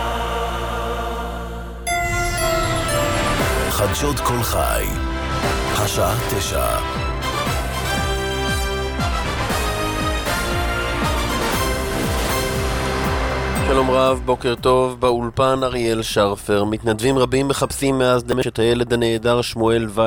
חדשות כל חי, השעה תשע. שלום רב, בוקר טוב, באולפן אריאל שרפר. מתנדבים רבים מחפשים מאז דמשת הילד הנהדר שמואל וייס